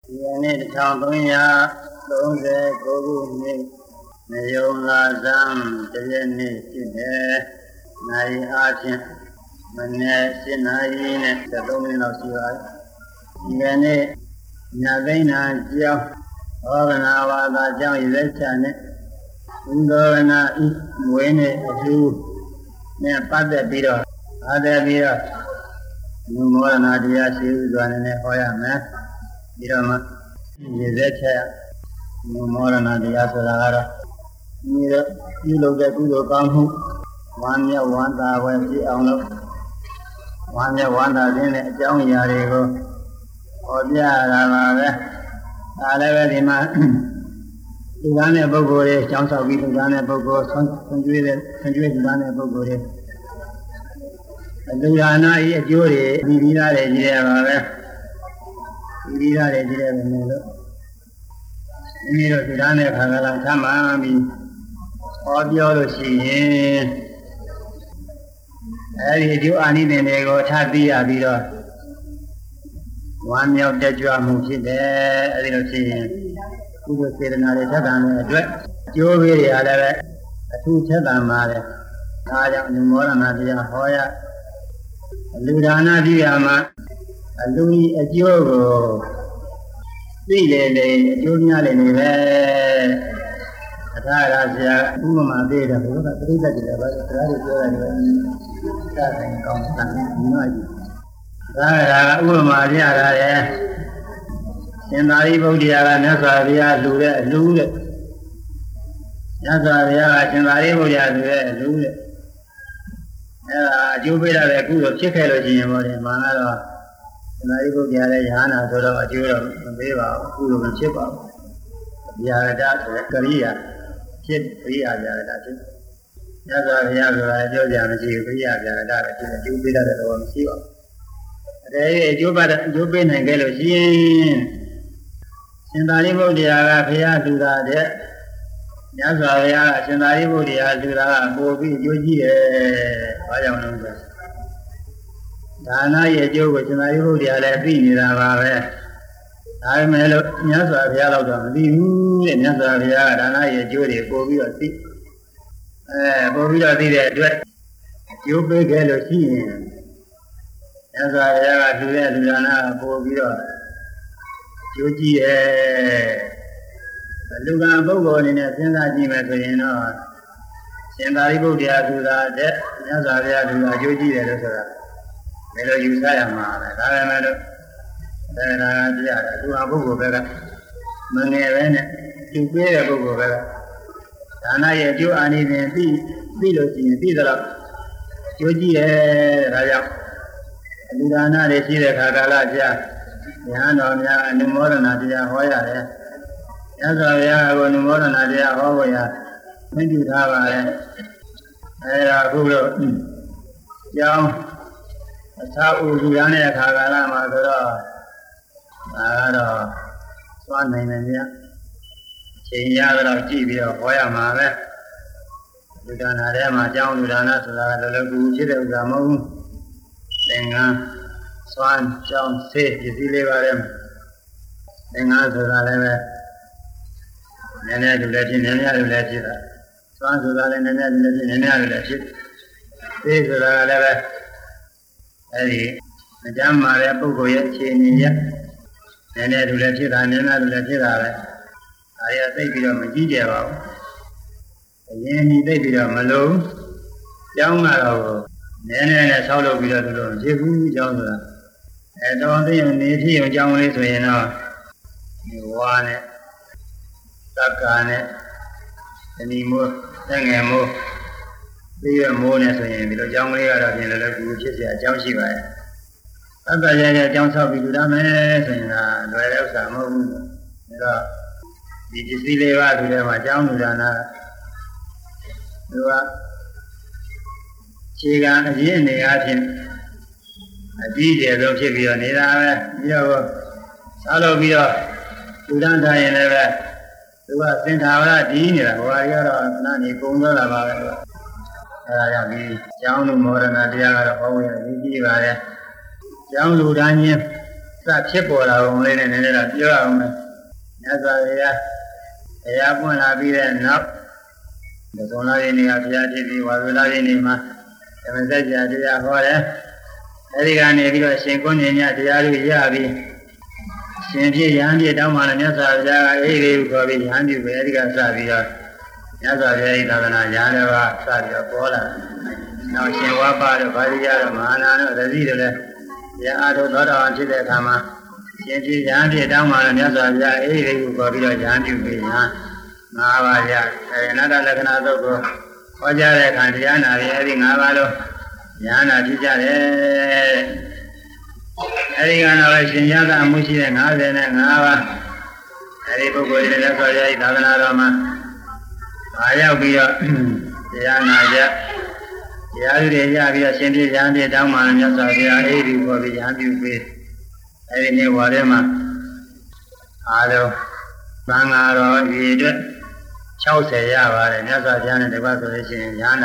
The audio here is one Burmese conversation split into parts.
ဒီနေ့1339ခုနှစ်နယုံလာဇန်တရက်နေ့ဖြစ်တယ်။နိုင်အားဖြင့်မနေ့7 နာရီနဲ့13မိနစ်လောက်ရှိပါတယ်။ဒီကနေ့ညသိန်းနာကျောင်းဟောကနာဝါဒကျောင်းရွေးချယ်နဲ့ဘုဒ္ဓဝနာဤမွေးနေ့အထူးနဲ့ပတ်သက်ပြီးတော့လူမောရဏတရားရှိဥစွာနဲ့ဟောရမယ်။ပြီးတော့မှရေသက်ချက်လူမောရဏတရားဆိုတာကတော့ဒီတော့ပြုလုပ်တဲ့ကုသိုလ်ကောင်းမှုဝမ်းမြောက်ဝမ်းသာဝယ်ဖြစ်အောင်လို့ဝမ်းမြောက်ဝမ်းသာခြင်းနဲ့အကြောင်းအရာတွေကိုဟောပြရတာပါပဲ။ဒါလည်းပဲဒီမှာလူသားတဲ့ပုဂ္ဂိုလ်တွေကျောင်းဆောက်ပြီးလူသားတဲ့ပုဂ္ဂိုလ်ဆွမ်းကျွေးလူသားတဲ့ပုဂ္ဂိုလ်တွေလူဒါနာဤအကျိုးတွေပြီးသားတယ်ကြီးရပါပဲပြီးသားတယ်ကြီးတယ်ပဲလို့မိမိတို့လူသားတဲ့ခါကလာသမ်းမှပြီးဟောပြောလို့ရှိရင်အဲဒီအကျိုးအာနိသင်တွေကိုထပ်သိရပြီးတော့ဝမ်းမြောက်တက်ကြွမှုဖြစ်တယ်အဲဒီလိုရှိရင်ကုသိုလ်စေတနာတွေထက်သန်တဲ့အတွက်အကျိုးပေးတွေအားလည်းပဲအထူးထက်သန်ပါတယ်ဒါကြောင့်လူမောရဏတရားဟောရလူဒါနပြုရမှာအလူကြီးအကျိုးကိုသိလေလေအကျိုးများလေနေပဲအထာရဆရာဥပမာပေးတယ်ဘုရားပြိဿကြည့်တယ်ဗျာတရားတွေပြောရတယ်စတဲ့ကောင်းတာဒီမှာကြည့်ဒါကဥပမာပြရတယ်ရှင်သာရိပုတ္တရာကမြတ်စွာဘုရားလူတဲ့အလူတဲ့မြတ်စွာဘုရားကရှင်သာရိပုတ္တရာလူတဲ့အလူတဲ့အဲဒါအကျိုးပေးရတဲ့အခုလိုဖြစ်ခဲ့လို့ရှိရင်ပေါ့လေမှာတော့ရှင်သာရိပုတ္တရာရဲ့ယဟနာဆိုတော့အကျိုးတော့မပေးပါဘူးအခုလိုမဖြစ်ပါဘူးဗျာဒဆိုတဲ့ကရိယာဖြစ်ကရိယာဗျာဒဖြစ်မြတ်စွာဘုရားဆိုတာအကျိုးကြမရှိဘူးကရိယာဗျာဒလည်းအကျိုးပေးတဲ့တော့မရှိပါဘူးအကျိုးပေးနိုင်ခဲ့လို့ရှိရင်ရှင်သာရိပုတ္တရာကဘုရားလူတာတဲ့မြတ်စွာဘုရားကရှင်သာရိပုတ္တရာလူတာကပို့ပြီးအကျိုးကြီးတယ်။ဘာကြောင့်လဲဆိုဒါနရဲ့အကျိုးကိုရှင်သာရိပုတ္တရာလည်းသိနေတာပါပဲ။ဒါပေမဲ့လို့မြတ်စွာဘုရားတော့မသိဘူးတဲ့မြတ်စွာဘုရားကဒါနရဲ့အကျိုးတွေပို့ပြီးတော့သိပို့ပြီးတော့သိတဲ့အတွက်အကျိုးပေးခဲ့လို့ရှိရင်မြတ်စွာဘုရားကလူတဲ့လူဒါနကပို့ပြီးတော့ကျိုးကြည့်ရဲ့လူကံပုဂ္ဂိုလ်အနေနဲ့စဉ်းစားကြည့်မယ်ဆိုရင်တော့ရှင်သာရိပုတ္တရာသူသာတဲ့မြတ်စွာဘုရားသူသာကျိုးကြည့်တယ်လို့ဆိုတာဘယ်လိုယူဆရမှာလဲဒါပေမဲ့လို့ဒါကကြည့်ရတယ်လူကံပုဂ္ဂိုလ်ဘက်ကမငယ်ပဲနဲ့သူပေးတဲ့ပုဂ္ဂိုလ်ဘက်ကဒါနရဲ့အကျိုးအာနိသင်ပြီးလို့ရှိရင်ပြီးတော့ကျိုးကြည့်ရဲ့ဒါကြောင့်လူဒါနတွေရှိတဲ့ခါကာလကြာဉာဏ်တော်များအနုမောဒနာတရားဟောရတယ်။မြတ်စွာဘုရားကအနုမောဒနာတရားဟောဖို့ရမြင့်ပြုထားပါတယ်။အဲဒါအခုလို့ကျောင်းအသာဥလူရတဲ့အခါကာလမှာဆိုတော့ဒါကတော့သွားနိုင်တယ်ဗျ။ချိန်ရတော့ကြည့်ပြီးတော့ဟောရမှာပဲ။လူဒါနာထဲမှာကျောင်းလူဒါနာဆိုတာကလည်းကူဖြစ်တဲ့ဥစ္စာမဟုတ်ဘူး။သင်္ကန်းစွမ်းကြောင်းဆေးပစ္စည်းလေးပါလေသင်္ကန်းဆိုတာလည်းပဲနည်းနည်းလူလည်းဖြစ်နည်းနည်းလူလည်းဖြစ်တာစွမ်းဆိုတာလည်းနည်းနည်းလူလည်းဖြစ်နည်းနည်းလူလည်းဖြစ်ဆေးဆိုတာလည်းပဲအဲဒီအကျမ်းမာတဲ့ပုဂ္ဂိုလ်ရဲ့အခြေအနေရနည်းနည်းလူလည်းဖြစ်တာနည်းနည်းလူလည်းဖြစ်တာပဲဒါရသိပြီးတော့မကြည့်ကြပါဘူးအရင်ဒီသိပြီးတော့မလုံးကျောင်းကတော့နည်းနည်းနဲ့ဆောက်လုပ်ပြီးတော့သူတို့ဖြစ်ဘူးကျောင်းဆိုတာတော်သိရင်နေဖြစ်အောင်ကြောင်းလေးဆိုရင်တော့ဒီဝါနဲ့တက္ကာနဲ့တဏီမိုးသက်ငယ်မိုးပြီးရမိုးနဲ့ဆိုရင်ဒီလိုကြောင်းလေးကတော့ပြင်လည်းကူဖြစ်เสียအကြောင်းရှိပါတယ်တက္ကာရဲ့အကြောင်းဆောက်ပြီးလူသားမယ်ဆိုရင်ကလွယ်တဲ့ဥစ္စာမဟုတ်ဘူးဒါတော့ဒီပစ္စည်းလေးပါသူထဲမှာအကြောင်းလူဒါနာသူကခြေကံအရင်းအနေအချင်းအကြီးကျယ်ဆုံးဖြစ်ပြီးတော့နေတာပဲပြီးတော့စားလို့ပြီးတော့လူတန်းထားရင်လည်းပဲသူကသင်္ထာဝရဒီနေတာဟိုဟာကတော့နာနေကုံသွားတာပါပဲအဲဒါကြောင့်ဒီကျောင်းလူမောရဏတရားကတော့ဟောဝင်ရည်ကြည့်ပါလေကျောင်းလူတန်းချင်းစဖြစ်ပေါ်လာပုံလေးနဲ့နည်းနည်းတော့ပြောရအောင်မယ်မြတ်စွာဘုရားတရားပွင့်လာပြီးတဲ့နောက်ဒီကုံလာရင်းနေကဘုရားဖြစ်ပြီးဝါဝလာရင်းနေမှာဓမ္မစကြာတရားဟောတယ်အဲဒီကနေပြီးတော့ရှင်ကိုညင်တရားတွေရပြီးရှင်ပြည့်ရဟန်းပြည့်တောင်းမှလည်းမြတ်စွာဘုရားကအေးလေးကိုခေါ်ပြီးရဟန်းပြုပဲအဲဒီကစပြီးတော့မြတ်စွာဘုရားဤသာသနာရဟန်းတော်ကစပြီးတော့ပေါ်လာနောက်ရှင်ဝါပါတို့ဗာရိယတို့မဟာနာတို့ရတိတို့လည်းတရားအားထုတ်တော်တော်ဖြစ်တဲ့အခါမှာရှင်ပြည့်ရဟန်းပြည့်တောင်းမှလည်းမြတ်စွာဘုရားအေးလေးကိုခေါ်ပြီးတော့ရဟန်းပြုပြီးဟာ၅ပါးရအနတ္တလက္ခဏာသုတ်ကိုဟောကြားတဲ့အခါတရားနာပြီးအဲဒီ၅ပါးလုံးဉာဏ်နာဖြစ်ကြတယ်အဲဒီကတော့ရှင်ရသအမှုရှိတဲ့55ပါးအဲဒီပုဂ္ဂိုလ်တွေလည်းဆိုရည်သာသနာတော်မှာအားရောက်ပြီးတော့တရားနာကြတရားတွေရပြီးတော့ရှင်ပြည့်ရဟန်းပြည့်တောင်းမှလည်းမြတ်စွာဘုရားအေးဒီပေါ်ပြီးရဟန်းပြုပြီးအဲဒီနေ့ဝါထဲမှာအားလုံးသံဃာတော်ဒီအတွက်60ရပါတယ်မြတ်စွာဘုရားနဲ့တပတ်ဆိုလို့ရှိရင်ဉာဏ်နာ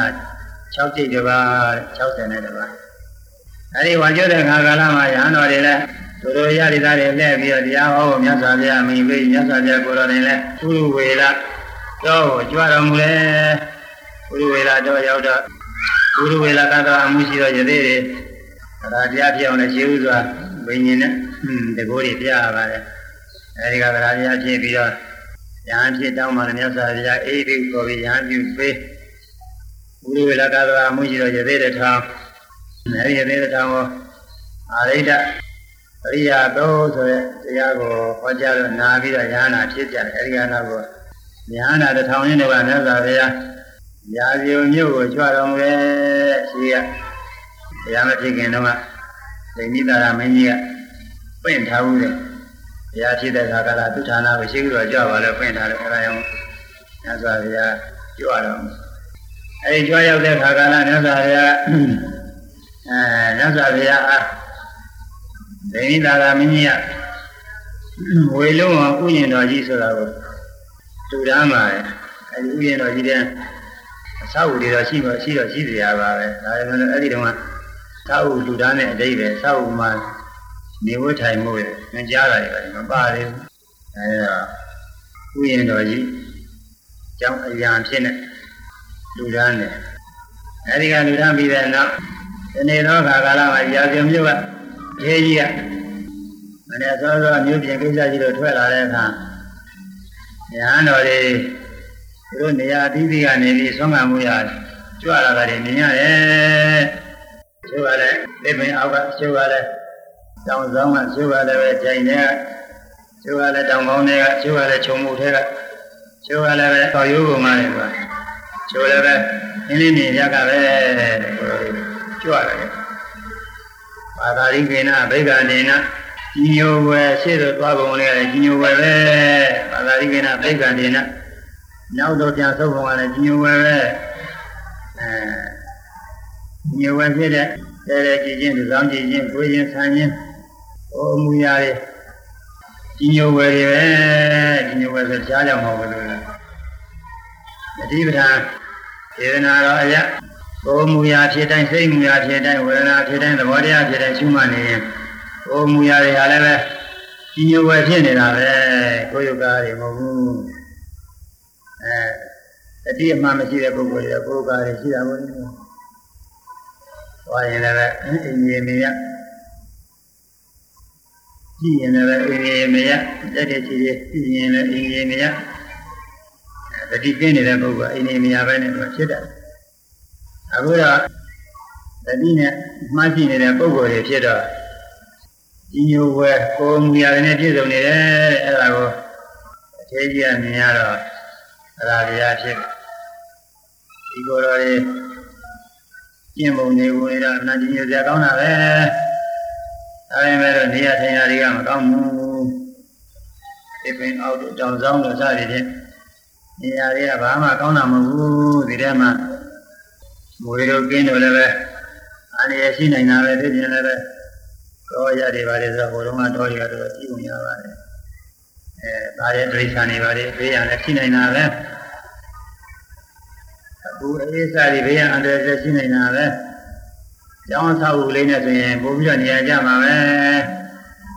6ကြိတ်တပါး60နဲ့တပါးအဲဒီဝါကျွတ်တဲ့ခါကာလမှာရဟန်းတော်တွေလည်းသူတို့ရည်သားတွေလှည့်ပြီးတော့တရားဟောဖို့မြတ်စွာဘုရားမိန်ပြီးမြတ်စွာဘုရားကိုယ်တော်တွေလည်းပုရုဝေလတော့ကြွတော်မူလေပုရုဝေလတော့ရောက်တော့ပုရုဝေလသတ္တဝအမှုရှိတော့ယသိတွေဒါတရားပြအောင်လည်းရှင်းဥစွာဘိညာဉ်နဲ့တကိုးတွေပြရပါတယ်အဲဒီကတရားတရားဖြစ်ပြီးတော့ယဟန်ဖြစ်တောင်းမှလည်းမြတ်စွာဘုရားအေးဒီကိုပြီးယဟန်ပြုပေးပုရုဝေလသတ္တဝအမှုရှိတော့ယသိတဲ့ထောင်အဲဒီယသိတဲ့ထောင်ကိုအာရိဒအရိယာတော်ဆိုတဲ့တရားကိုဟောကြားလို့နာပြီးတော့ယဟနာဖြစ်ကြတယ်အဲဒီကနောက်ကိုယဟနာတစ်ထောင်ရင်းတွေကမြတ်စွာဘုရားရာဇုံမြို့ကိုကြွတော်မူရဲ့ရှိရတရားမဖြစ်ခင်တော့ကဒိဋ္ဌိတာရမင်းကြီးကပြင့်ထားဦးတယ်တရားဖြစ်တဲ့အခါကလာသူဌာနကိုရှိပြီးတော့ကြွပါလို့ပြင့်ထားတယ်အဲဒါကြောင့်မြတ်စွာဘုရားကြွတော်မူအဲဒီကြွရောက်တဲ့အခါကလာမြတ်စွာဘုရားမြတ်စွာဘုရားအားဒိဋ္ဌိတာရမင်းကြီးကဝေလုံးအောင်ဥယျာဉ်တော်ကြီးဆိုတာကိုတူတမ်းပါတယ်အဲဒီဥယျာဉ်တော်ကြီးတဲ့အဆောက်အဦတွေတော့ရှိစရာပါပဲဒါပေမဲ့အဲ့ဒီတုန်းကသာဥတူတမ်းတဲ့အတိတ်ပဲသာဥမှာနေဝထိုင်မှုရညွှန်ကြားတာတွေပဲမပါသေးဘူးအဲဒါဥယျာဉ်တော်ကြီးကျောင်းအရာဖြစ်နေလူတန်းတယ်အဲဒီကလူတန်းပြီးတဲ့နောက်ဒီနေ့တော့ခါကာလမှာရာဇုံမြို့ကထေးကြီးကမနေ့စောစောမြို့ပြင်ကိစ္စကြီးတို့ထွက်လာတဲ့အခါညာတော်တွေသူတို့နေရာအသီးသီးကနေပြီးဆွမ်းခံမှုရကြွလာတာတွေမြင်ရတယ်။သူကလည်းဒီပင်အောက်ကသူကလည်းတောင်ဆောင်ကသူကလည်းပဲဂျိုင်တွေကသူကလည်းတောင်ကောင်းတွေကသူကလည်းခြုံမှုတွေကသူကလည်းပဲတော်ရိုးပုံမှန်တွေကသူလည်းပဲအင်းလေးမြင်ရကပဲကြွလာတယ်။ဘာသာရိကေနဗိက္ခဏေနကြီးညိုဝဲရှေ့သို့သွားပုံလေးကလည်းကြီးညိုဝဲပဲဘာသာရိကေနဗိက္ခဏေနနောက်တော့ပြန်ဆုပ်ပုံကလည်းကြီးညိုဝဲပဲညိုဝဲဖြစ်တဲ့ကြည်ချင်းလူဆောင်ကြည်ချင်းကိုရင်ဆန်းချင်းဟိုအမှုရာတွေကြီးညိုဝဲတွေပဲကြီးညိုဝဲဆိုကြားကြမှာမဟုတ်ဘူးလားအဓိပ္ပာယ်ဒေသနာတော်အရာကိုမူရာဖြစ်တိုင်းစိတ်မူရာဖြစ်တိုင်းဝေဒနာဖြစ်တိုင်းသဘောတရားဖြစ်တိုင်းရှုမှတ်နေရင်ကိုမူရာတွေဟာလည်းပဲကြီးညိုဝဲဖြစ်နေတာပဲကိုယုတ်ကားတွေမဟုတ်ဘူးအတိအမှမရှိတဲ့ပုဂ္ဂိုလ်တွေကိုယ်ကားတွေရှိတာပေါ့လေ။ဟောရင်လည်းအင်းကြီးမေရကြည့်ရင်လည်းအင်းကြီးမေရတက်တဲ့ချီကြည့်ရင်လည်းအင်းကြီးမေရတတိကျင်းနေတဲ့ပုဂ္ဂိုလ်အင်းကြီးမေရပဲနဲ့တော့ဖြစ်တယ်။အခုတော့တတိနဲ့မှတ်ကြည့်နေတဲ့ပုဂ္ဂိုလ်တွေဖြစ်တော့ကြီးညိုဝဲကိုယ်မူရာတွေနဲ့ပြည့်စုံနေတယ်အဲ့ဒါကိုအသေးကြီးကမြင်ရတော့အရာတရားဖြစ်ဒီကိုယ်တော်ရဲ့ကျင့်ပုံနေဝင်တာနာကျင်ရစရာကောင်းတာပဲဒါပေမဲ့တော့နေရာထိုင်ရာတွေကမကောင်းဘူးဒီပင်အောက်တို့တောင်ဆောင်တို့စသည်ဖြင့်နေရာတွေကဘာမှကောင်းတာမဟုတ်ဘူးဒီထဲမှာမွေတို့ကင်းတို့လည်းပဲအနေရရှိနိုင်တာပဲသိကျင်လည်းပဲတော့ရတယ်ပါလေဆိုတော့ဘုရုံးကတော့တွေကတော့ကြည့်ဝင်ရပါတယ်ဒါရဲ့ဒိဋ္ဌာနေပါလေဘေးရလည်းရှိနိုင်တာပဲအခုအေးစားဒီဘေးရအန္တရာယ်ရှိနေတာပဲကျောင်းဆောက်ဦးလေးနဲ့ဆိုရင်ပို့ပြီးတော့နေရာကြမှာပဲ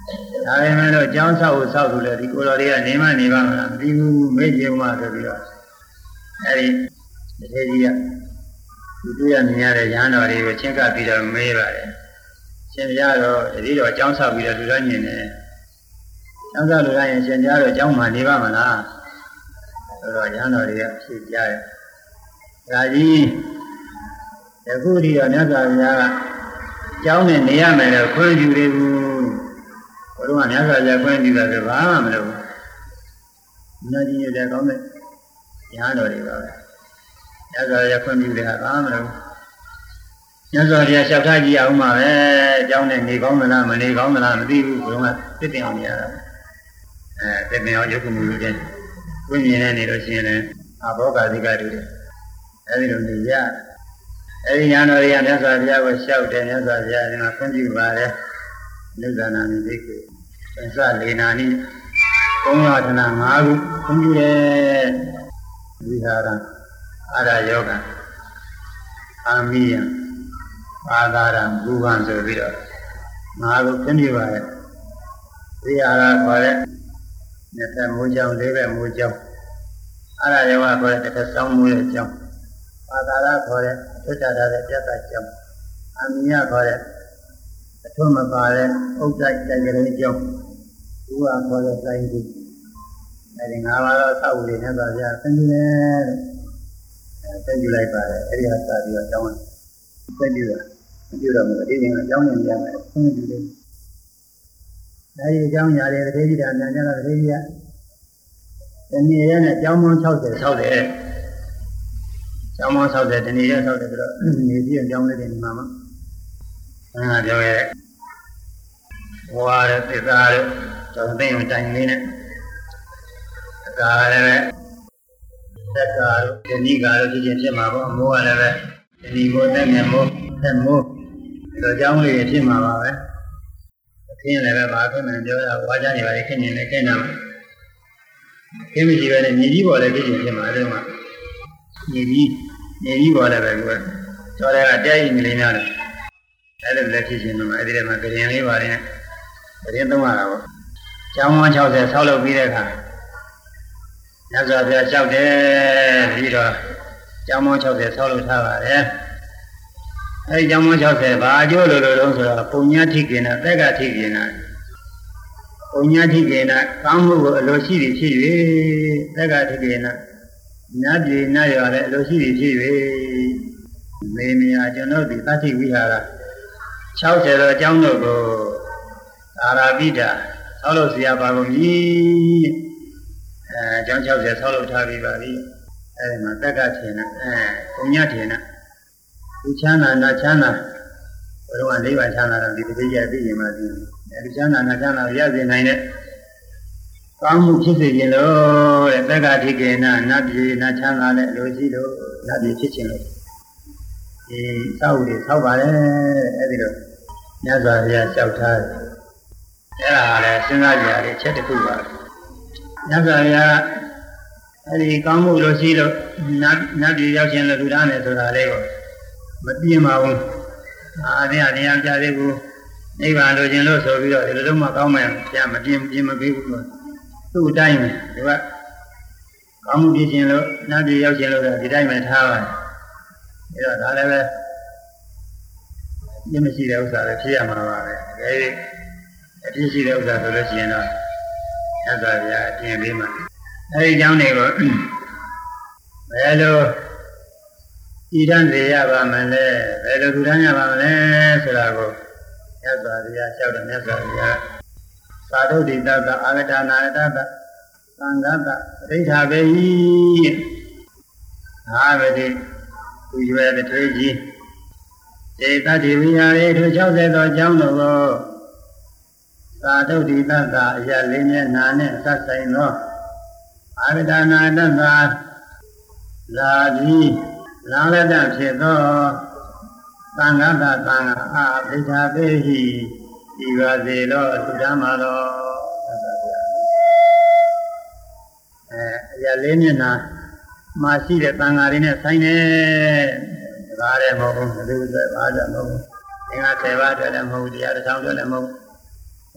ဒါပေမဲ့လို့ကျောင်းဆောက်ဖို့ဆောက်လို့လေဒီကိုတော်တွေကနေမနေပါမလားမသိဘူးမေ့ကြုံမှဆိုပြီးတော့အဲဒီတထေကြီးကသူတွေ့ရမြင်ရတဲ့ရဟန်းတော်တွေကိုချင်းကပ်ပြီးတော့မေးပါတယ်ရှင်ပြတော့ဒီတော့ကျောင်းဆောက်ပြီးတော့လူတော်ညင်တယ်ကျောင်းဆောက်လူတိုင်းရှင်ပြတော့ကျောင်းမှာနေပါမလားဆိုတော့ရဟန်းတော်တွေကဖြေကြတယ်ဒါကြီးယခုဒီတော့မြတ်စွာဘုရားကကျောင်းနဲ့နေရမယ်လို့ခွင့်ပြုတယ်ဘူးဘုရားကမြတ်စွာဘုရားခွင့်ပြုတာဆိုဘာမှမလုပ်ဘူးမြတ်ကြီးရဲ့ကောင်းတဲ့ရဟန်းတော်တွေပါပဲမြတ်စွာဘုရားခွင့်ပြုတယ်ဟာဘာမှမလုပ်ဘူးမြတ်စွာဘုရားလျှောက်ထားကြည့်အောင်ပါပဲကျောင်းနဲ့နေကောင်းမလားမနေကောင်းမလားမသိဘူးဘုရားကသိတင်အောင်နေရတာသိတင်အောင်ရုပ်မှုလို့ကျင်းဝိညာဉ်နဲ့နေလို့ရှိရင်လည်းအဘောဂါသီကတူတယ်အဲဒီလိုနေရအဲဒီညာတော်တွေကမြတ်စွာဘုရားကိုလျှောက်တယ်မြတ်စွာဘုရားကခွင့်ပြုပါတယ်နုဒ္ဒနာနိသိကိုသစ္စာလေနာနိကုံးလာထနာ၅ခုခွင့်ပြုတယ်ဝိဟာရအာရယောဂအာမိယပါဒရံဘူဝံဆိုပြီးတော့၅ခုခွင့်ပြုပါတယ်ဝိဟာရခေါ်တဲ့နှစ်ဖက်မိုးကြောင်းလေးပဲမိုးကြောင်းအာရယောဂခေါ်တဲ့တစ်ဖက်ဆောင်းမိုးရဲ့ကြောင်းပါဒရခေါ်တဲ့ထွတ်ကြတာတဲ့ပြတ်တာကြောင်းအာမိယခေါ်တဲ့အထွတ်မပါတဲ့အုတ်တိုက်တိုက်ကလေးကြောင်းဘူဝံခေါ်တဲ့တိုင်းကူအဲဒီ၅ပါးသောသောက်ဝေနဲ့ပါဗျာဆင်းရဲလို့ဆက်ယူလိုက်ပါတယ်အဲဒီဟာစပြီးတော့ကျောင်းဆက်ယူတာပြုတော့မလို့ဒီရင်အကြောင်းနဲ့ရမယ်ဆင်းယူတယ်အဲဒီအကြောင်းညာတယ်တတိယတာညာကြတာတတိယဒီနေ့ရဲနဲ့ကျောင်းပေါင်း60ဆောက်တယ်ကျောင်းပေါင်း60ဒီနေ့ရဲဆောက်တယ်ဆိုတော့နေကြည့်ကျောင်းလေးတွေနေမှာမဟုတ်ပြောရဲဝါရသစ္စာတို့ကျောင်းသိမ်းတိုင်လေးနဲ့ကာလည်းပဲသက်ကာတို့ဒီနိကာတို့ဖြစ်ချင်းဖြစ်မှာပေါ့အမိုးကလည်းပဲဒီနိမိုးနဲ့မြမိုးသက်မိုးဒီလိုကြောင်းလေးဖြစ်မှာပါပဲအခင်းလည်းပဲဘာဖြစ်မှန်းပြောတာဝါကြနေပါလေခင်းနေလည်းခင်းတာခင်းမရှိပဲနဲ့မြေကြီးပေါ်လည်းဖြစ်ချင်းဖြစ်မှာအဲ့မှာမြေကြီးပေါ်လည်းပဲကွယ်ကျော်တဲ့ကတဲရင်ကလေးများတယ်အဲ့လိုလည်းဖြစ်ချင်းမှာအဲ့ဒီထဲမှာကြရင်လေးပါတယ်ကြရင်သုံးရတာပေါ့ကျောင်း60ဆောက်လုပ်ပြီးတဲ့အခါမြတ်စွာဘုရားလျှောက်တယ်ပြီးတော့ကျောင်းပေါင်း60ဆောက်လုပ်ထားပါတယ်အဲဒီကျောင်းပေါင်း60ဘာအကျိုးလို့ဆိုတော့ပုံညာထိကိနာတက်ကထိကိနာပုံညာထိကိနာကောင်းမှုကိုအလိုရှိသည်ဖြစ်၍တက်ကထိကိနာနတ်ပြည်နတ်ရွာလည်းအလိုရှိသည်ဖြစ်၍မေမယာကျွန်တော်ဒီသတ္တိဝိဟာရ60တော့ကျောင်းတို့ကိုအာရာပိတာဆောက်လုပ်เสียပါကုန်ပြီကျောင်း60ဆောက်လုပ်ထားပြီးပါပြီအဲဒီမှာတက်ကထင်တာပုံညထင်တာလူချမ်းသာနာချမ်းသာဘုရားက၄ပါးချမ်းသာတော့ဒီတတိယသိရင်မှသိတယ်လူချမ်းသာနာချမ်းသာရစေနိုင်တဲ့ကောင်းမှုဖြစ်စေခြင်းလို့တဲ့တက်ကထိကေနနတ်ပြည်နတ်ချမ်းသာတဲ့လူကြီးလို့နတ်ပြည်ဖြစ်ခြင်းလို့ဒီသောက်တွေသောက်ပါလေအဲဒီလိုမြတ်စွာဘုရားလျှောက်ထားတယ်အဲ့ဒါလည်းစဉ်းစားကြရတဲ့ချက်တစ်ခုပါမြတ်စွာဘုရားအဲဒီကောင်းမှုလို့ရှိလို့နတ်ပြည်ရောက်ခြင်းလို့လူသားနဲ့ဆိုတာလေးကိုမပြင်းပါဘူးအားအင်းတရားပြသေးဘူးနိဗ္ဗာန်လိုခြင်းလို့ဆိုပြီးတော့ဒီလိုလုံးမကောင်းမှပြမပြင်းမပေးဘူးလို့သူ့အတိုင်းပဲဒီကကောင်းမှုဖြစ်ခြင်းလို့နတ်ပြည်ရောက်ခြင်းလို့ဒီတိုင်းပဲထားပါတယ်အဲတော့ဒါလည်းပဲပြင်းမရှိတဲ့ဥစ္စာပဲဖြစ်ရမှာပါပဲအဲဒီအပြည့်ရှိတဲ့ဥစ္စာဆိုလို့ရှိရင်တော့မြတ်စွာဘုရားအပြင်ပေးမှာအဲဒီကြောင့်တွေကိုဘယ်လိုဤတန်းစေရပါမလဲဘယ်လိုထူထမ်းရပါမလဲဆိုတာကိုမြတ်စွာဘုရားလျှောက်တယ်မြတ်စွာဘုရားသာဓုတိတ္တအာဂတနာတ္တသံဃတ္တပဋိဌာပေဟိအာဝတိသူရွယ်တထွေးကြီးဧတတိဝိဟာရေထို60သောကျောင်းတို့ကိုသာဓုတိတ္တအရလေးမျက်နာနှင့်သက်ဆိုင်သောအာဂတနာတ္တလာပြီးလာရတဖြစ်သောသံဃတ္တသံဃာအာပိဋ္ဌာပေဟိဒီပါစေသောသုဓမ္မာတော်အရာလေးမျက်နှာမှာရှိတဲ့သံဃာတွေနဲ့ဆိုင်နေဒါလည်းမဟုတ်ဘူးဘယ်လိုလဲဘာလဲမဟုတ်ဘူးသင်္ဃ10ပါးအတွက်လည်းမဟုတ်တရားတစ်ဆောင်အတွက်လည်းမဟုတ်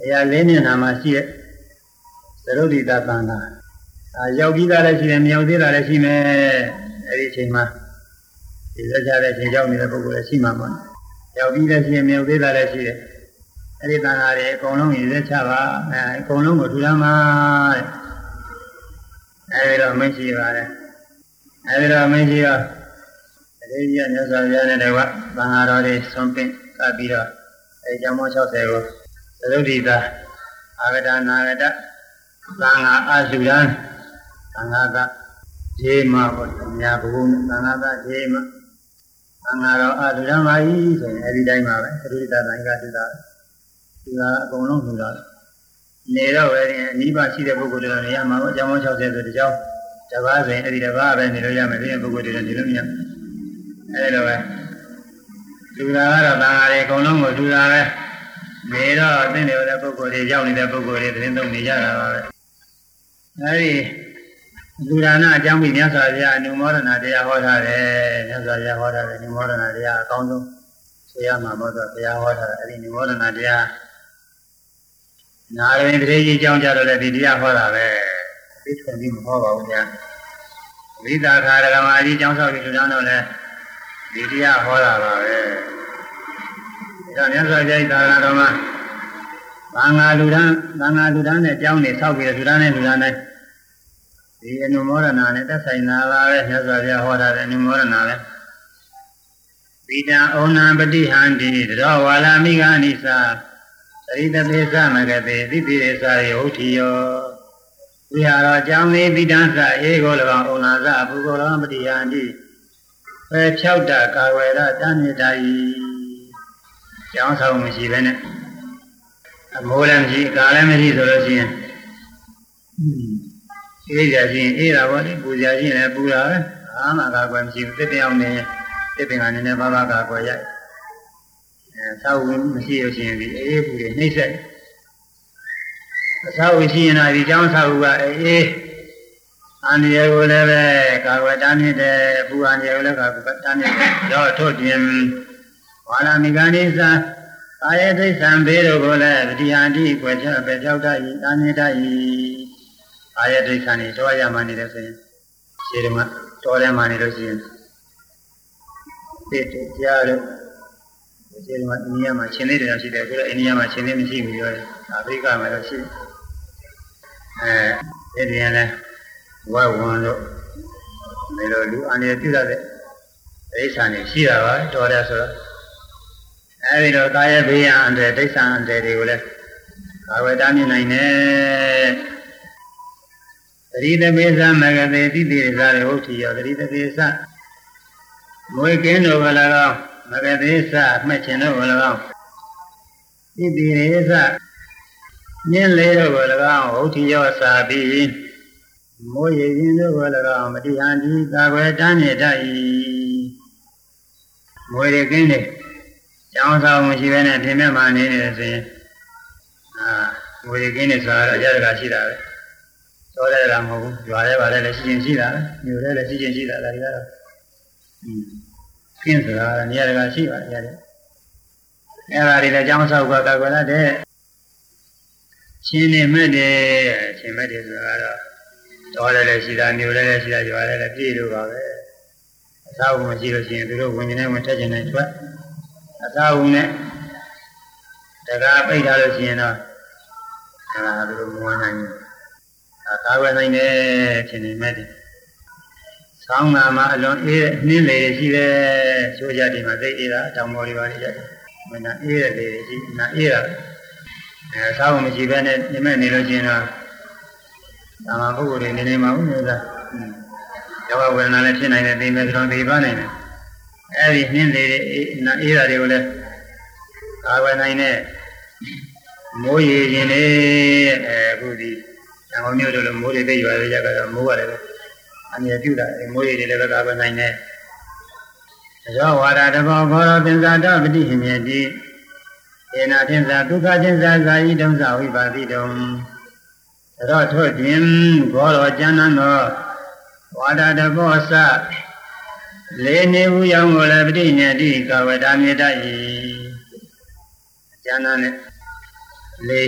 တရားလေးမျက်နှာမှာရှိတဲ့သရုပ်ဒီတာတန်တာရောက်ပြီးသားလည်းရှိတယ်မရောက်သေးတာလည်းရှိမယ်အဲ့ဒီအချိန်မှာဒီလက်ချတဲ့အချိန်ရောက်နေတဲ့ပုဂ္ဂိုလ်လည်းရှိမှာပေါ့ရောက်ပြီးလည်းရှိရင်မရောက်သေးတာလည်းရှိတယ်အဲ့ဒီတန်ခါတွေအကုန်လုံးရည်လက်ချပါအကုန်လုံးကိုထူထမ်းပါတဲ့အဲ့ဒီတော့မရှိပါနဲ့အဲ့ဒီတော့မရှိတော့အရေးကြီးမြတ်စွာဘုရားနဲ့တကွသံဃာတော်တွေဆွန်ပင့်ကပ်ပြီးတော့အဲ့ကျောင်းပေါင်း60ကိုသရုပ်ဒီတာအာဂတနာဂတသံဃာအစုရန်သံဃာကဂျေမပေါ့ညာဘုံသံဃာကဂျေမသံဃာတော်အစုရန်ပါဤဆိုရင်အဲ့ဒီတိုင်းပါပဲသရုပ်ဒီတာသံဃာစုတာဒီကအကုန်လုံးစုတာနေတော့ပဲအနိဗ္ဗာန်ရှိတဲ့ပုဂ္ဂိုလ်တွေနေရမှာပေါ့ကျောင်းပေါင်း60ဆိုတကြောင်းတပါးဆိုရင်အဲ့ဒီတပါးပဲနေလို့ရမယ်ဒီပုဂ္ဂိုလ်တွေနေလို့မရအဲ့လိုပဲလူသားကတော့သံဃာတွေအကုန်လုံးကိုလူသားပဲနေတော့အသိနေတဲ့ပုဂ္ဂိုလ်တွေရောက်နေတဲ့ပုဂ္ဂိုလ်တွေသတင်းသုံးနေကြတာပါပဲအဲဒီလူဒါနအကြောင်းပြီးမြတ်စွာဘုရားအနုမောဒနာတရားဟောထားတယ်မြတ်စွာဘုရားဟောထားတယ်အနုမောဒနာတရားအကောင်းဆုံးဆိုရမှာပေါ့တော့ဘုရားဟောထားတယ်အဲဒီအနုမောဒနာတရားနာရင်တရေကြီးကြောင်းကြတော့လည်းဒီတရားဟောတာပဲသိထွင်ပြီးမဟောပါဘူးဗျာဝိသခာရကမာကြီးကြောင်းဆောက်ပြီးလူသားတော့လည်းဒီတရားဟောတာပါပဲဒါမြတ်စွာဘုရားသာသနာတော်မှာသံဃာလူတန်းနဲ့ကြောင်းနေဆောက်ပြီးလူတန်းနဲ့လူတန်းတိုင်းဒီအနုမောဒနာနဲ့သက်ဆိုင်တာပါပဲမြတ်စွာဘုရားဟောတာတဲ့အနုမောဒနာပဲဗိတံဩနံပတိဟန္တိတရောဝါလာမိဂာနိသသရိတပိသမဂတေသိပိရေစာယေဟုတ်တိယောဝိဟာရောကြောင်းလေးဗိတံသအေကို၎င်းဩနာသအဘုကို၎င်းပတိဟန္တိပဲဖြောက်တာကာဝေရတဏိတာယီကျောင်းဆောင်မရှိပဲနဲ့အမိုးလည်းမရှိကာလည်းမရှိဆိုလို့ရှိရင်အေးကြချင်းအေးတာပေါ့လေပူကြချင်းလည်းပူတာပဲအားမကာကွယ်မရှိဘူးတစ်ပြောင်းနေတစ်ပင်ကနေနဲ့ဘာဘာကာကွယ်ရိုက်ဆောက်ဝင်မရှိလို့ရှိရင်ဒီအေးပူတွေနှိမ့်ဆက်အဆောက်ရှိရင်တော့ဒီကျောင်းဆောက်ကအေးအန္တရာယ်ကိုလည်းပဲကာကွယ်တားမြစ်တယ်ပူအန္တရာယ်ကိုလည်းကာကွယ်တားမြစ်တယ်တော့ထို့ပြင်ဝါလာမိဂဏိသအာယတိသံဘေးတို့ကိုလည်းပတိယန္တိကွယ်ချပဲကြောက်တတ်၏တာမြစ်တတ်၏အာယတိသံနေတော့ရမှနေတယ်ဆိုရင်ခြေဓမ္မတော်တယ်မှနေလို့ရှိရင်တိတ်ကြားလို့ခြေဓမ္မအိန္ဒိယမှာရှင်လေးတွေရှိတယ်အခုလည်းအိန္ဒိယမှာရှင်လေးမရှိဘူးပြောတယ်အာဖရိကမှာတော့ရှိအဲ့ဒီရင်လည်းဝါဝန်တို့ဒီလိုလူအန္တရာယ်ပြုတတ်တဲ့ဒိဋ္ဌာန်ရှိတာပါတော်တယ်ဆိုတော့အဲဒီတော့ကာယဘေးအန္တရာယ်ဒိဋ္ဌာန်အန္တရာယ်တွေကိုလည်းကာဝေတာမြင်နိုင်တယ်သတိတပိသမဂတေတိတိရဇာရေဟုတ်တိယောသတိတပိသမွေကင်းတို့ကလည်းကောမဂတေသမက်ချင်တို့ကလည်းကောတိတိရဇမြင်းလေးတို့ကလည်းကောဟုတ်တိယောစာပြီးမိုးရည်ရင်တို့ကလည်းကောမတိဟန်ဒီကာဝေတာမြင်တတ်၏မွေရကင်းတဲ့ကျောင်းဆောင်မရှိဘဲနဲ့ပြင်မဲ့မှနေနေတယ်ဆိုရင်ငွေကင်းနေဆိုတာတော့အကြရကရှိတာပဲသောတဲ့ကမဟုတ်ဘူးကြွားရဲပါလေလည်းရှိချင်းရှိတာပဲမြို့ထဲလည်းရှိချင်းရှိတာဒါတွေကတော့ခင်းဆိုတာနေရာကရှိပါတယ်ရတယ်အဲ့ဒါတွေလည်းကျောင်းဆောက်ကကာကွယ်ရတဲ့ချင်းနေမဲ့တယ်ချင်းမဲ့တယ်ဆိုတာတော့တော်လည်းရှိတာမြို့လည်းရှိတာကြွားလည်းပြည့်လို့ပါပဲအသာဝမရှိလို့ရှိရင်သူတို့ဝင်နေဝင်ထက်ကျင်နေထွက်အသာဝနဲ့တကားပိတ်ထားလို့ရှိရင်တော့သူတို့မဝင်နိုင်ဘူးကာဝယ်နိုင်တယ်ချင်းနေမဲ့တယ်ဆောင်းလာမှာအလွန်အေးတဲ့နှင်းလေရှိတယ်ချိုးကြတယ်မှာသိအေးတာတောင်ပေါ်တွေပါလေရတယ်မနာအေးတဲ့လေရှိနာအေးတာဆောင်းမရှိဘဲနဲ့နေမဲ့နေလို့ရှိရင်တော့ဒါမှပုဂ္ဂိုလ်တွေနေနေမှာဘူးလို့လားယောဂဝေဒနာလည်းဖြစ်နိုင်တယ်သိမဲ့ဆိုတော့သိပါနိုင်တယ်အဲ့ဒီနှင်းလေနာအေးတာတွေကိုလည်းကာဝယ်နိုင်တဲ့မိုးရေခြင်းလေအခုဒီအမောမျိုးတို့လိုမိုးတွေသိရွာရကြတော့မိုးရတယ်ပဲအမြဲပြုတာမိုးရေတွေလည်းပဲကာဝယ်နိုင်တယ်သောဝါဒတဘောဘောရောသင်္ဇာတပတိဟိမြတိဧနာသင်္ဇာဒုက္ခသင်္ဇာဇာယိတုံဇဝိပါတိတုံသောထို့ပြင်ဘောရောကျမ်းသောဝါဒတဘောစလေးနေဘူးရောင်းကိုလည်းပတိညတိကာဝတာမြေတ္တဤကျမ်းနဲ့လေး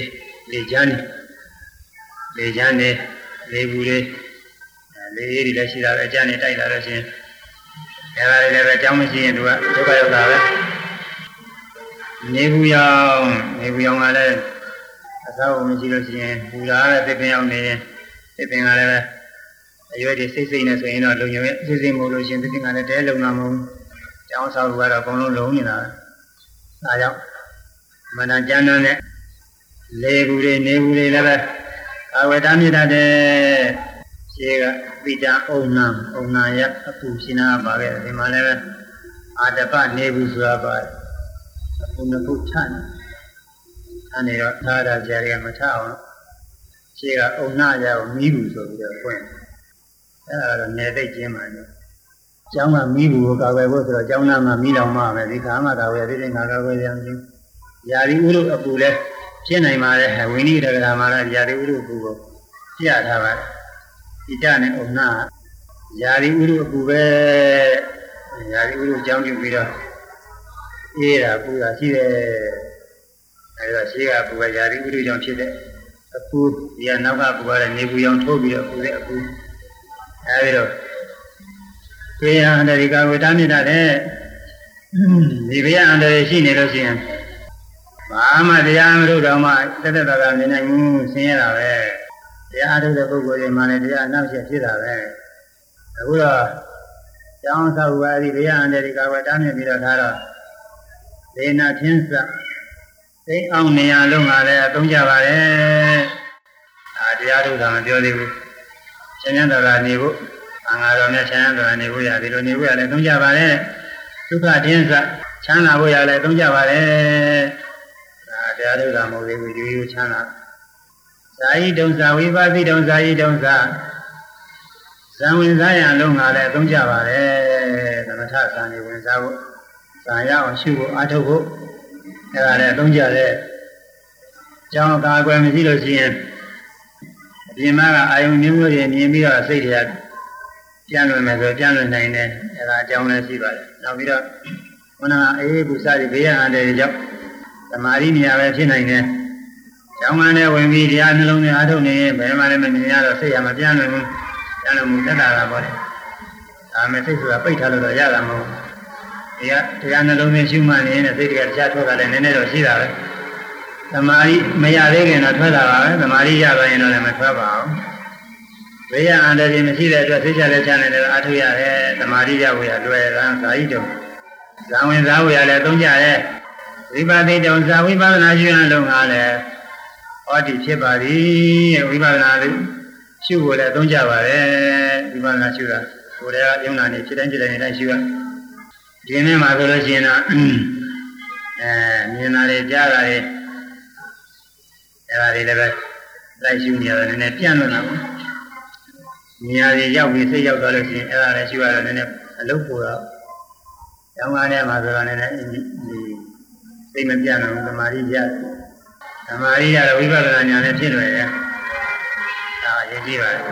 လေချမ်းနေလေဘူးလေးလေအေးတွေလည်းရှိတာပဲအကျန်နေတိုက်လာလို့ရှိရင်အဲ့ဒါတွေလည်းပဲအကြောင်းမရှိရင်သူကဒုက္ခရောက်တာပဲနေဘူးရောင်ကလည်းအသောမရှိလို့ရှိရင်ဘူလာတဲ့သစ်ပင်ရောက်နေရင်သစ်ပင်ကလည်းပဲအရွယ်တွေစိတ်နဲ့ဆိုရင်တော့လုံရုံရဲ့စိတ်မို့လို့ရှိရင်သစ်ပင်ကလည်းတဲလုံလာမဟုတ်ကျောင်းဆောက်ကတော့အကုန်လုံးလုံနေတာဒါကြောင့်မန္တကျမ်းနဲ့လေဘူးတွေနေဘူးတွေလည်းပဲအဝေတာမြစ်တဲ့ခြေကပိတံအုံနာရအပူရှင်နာပါခဲ့ဒီမှာလည်းပဲအာတပနေဘူးဆိုတာပါအပူနှစ်ခုထနေတော့သာရကြာတွေကမထအောင်ခြေကအုံနာရကိုမီးဘူးဆိုပြီးတော့ဖွင့်အဲ့ဒါတော့နေသိကျင်းပါနေကျောင်းကမီးဘူးကိုကာဝယ်ဖို့ဆိုတော့ကျောင်းသားမှာမီးလောင်မှပဲဒီခါမှကာဝယ်သေးတယ်ငါကာဝယ်ရမယ်ယာရီဥလို့အပူလဲဖြစ်နိုင်ပါလေဝိနည်းတက္ကရာမှာလည်းယာရီဥလို့အပူကိုပြထားပါတယ်ဣတနဲ့အုံနာယာရီဥလို့အပူပဲယာရီဥလို့ကြောင်းပြုပြီးတော့အေးတာပူတာရှိတယ်အဲဒါရှိကအပူကယာရီဥလို့ကြောင့်ဖြစ်တဲ့အပူဒီကနောက်ကပူရတယ်နေပူရောင်ထိုးပြီးတော့ပူတဲ့အပူအဲဒီတော့သေယအန္တရိကဝေတာမြစ်တဲ့ဒီဘေးအန္တရာယ်ရှိနေလို့ရှိရင်ဘာမှတရားမလို့တော့မှတက်တက်တာနေနိုင်ဘူးဆင်းရဲတာပဲတရားထုတ်တဲ့ပုဂ္ဂိုလ်တွေမှလည်းတရားအနောက်ချက်ဖြစ်တာပဲအခုတော့ကျောင်းဆောက်ပါဒီဘေးအန္တရာယ်ကဝေတာမြစ်ပြီးတော့ထားတော့ဒေနာချင်းစသိအောင်နေရာလုံးကလည်းအသုံးကြပါလေတရားထုတ်တာမပြောသေးဘူးဆင်းရဲတာနေဖို့အင်္ဂါတော်နဲ့ဆင်းရဲတာနေဖို့ရဒီလိုနေဖို့ရလည်းသုံးကြပါလေဒုက္ခတင်းစချမ်းသာဖို့ရလည်းသုံးကြပါလေတရားထုတ်တာမဟုတ်သေးဘူးရိုးရိုးချမ်းသာဇာယိတုံဇာဝိပါတိတုံဇာယိတုံဇာဇံဝင်စားရန်လုံးကလည်းသုံးကြပါလေသမထဇာနေဝင်စားဖို့ဇာရအောင်ရှုဖို့အားထုတ်ဖို့အဲ့ဒါလည်းသုံးကြတဲ့ကျောင်းကာကွယ်မရှိလို့ရှိရင်အပြင်မှာအာယုန်မျိုးမျိုးတွေမြင်ပြီးတော့စိတ်တွေကပြန်လွင်မယ်ဆိုပြန်လွင်နိုင်တယ်အဲ့ဒါအကြောင်းလည်းရှိပါတယ်နောက်ပြီးတော့ခန္ဓာအေးဘူးစားပြီးဘေးရန်တဲ့ကြောင့်သမာဓိနေရာပဲဖြစ်နိုင်တယ်။ကျောင်းကနေဝင်ပြီးတရားနှလုံးသွင်းအားထုတ်နေရင်ဘယ်မှလည်းမမြင်ရတော့စိတ်ရမပြန်လွင်ဘူး။ပြန်လို့မတက်တာပါလေ။ဒါမဲ့စိတ်ဆိုတာပိတ်ထားလို့တော့ရတာမဟုတ်ဘူး။တရားနှလုံးသွင်းရှုမှတ်နေရင်စိတ်တွေကတရားထွက်တာလည်းနည်းနည်းတော့ရှိတာပဲ။သမာဓိမရသေးခင်တော့ထွက်တာပါပဲ။သမာဓိရသွားရင်တော့လည်းမထွက်ပါဘူး။ဘေးရန်အန္တရာယ်မရှိတဲ့အတွက်စိတ်ချလက်ချနေတယ်အားထုတ်ရတယ်။သမာဓိရဖို့ရလွယ်တာဇာတိတုံဇာဝင်စားဖို့ရလည်းသုံးကြရဲ့ဝိပါတိတုံဇာဝိပဿနာရှုရန်လုံးကလည်းဟောဒီဖြစ်ပါသည်ဝိပဿနာရှုဖို့လည်းသုံးကြပါရဲ့ဝိပဿနာရှုတာကိုယ်တည်းကယုံနာနေဖြစ်တိုင်းရှုရဒီနေ့မှာဆိုလို့ရှိရင်တော့မြင်တာတွေကြားတာတွေအဲ့ဒါတွေလည်းပဲလိုက်ရှုနေရတယ်နည်းနည်းပြန့်လွတ်လာပါမြင်ရည်ရောက်ပြီးစိတ်ရောက်သွားလို့ရှိရင်အဲ့ဒါလည်းရှုရတော့နည်းနည်းအလုပ်ပေါ်တော့ကျောင်းကားထဲမှာဆိုတော့နည်းနည်းဒီစိတ်မပြတ်တော့သမာဓိရဝိပဿနာဉာဏ်နဲ့ဖြစ်လွယ်တယ်ဒါအရေးကြီးပါတယ်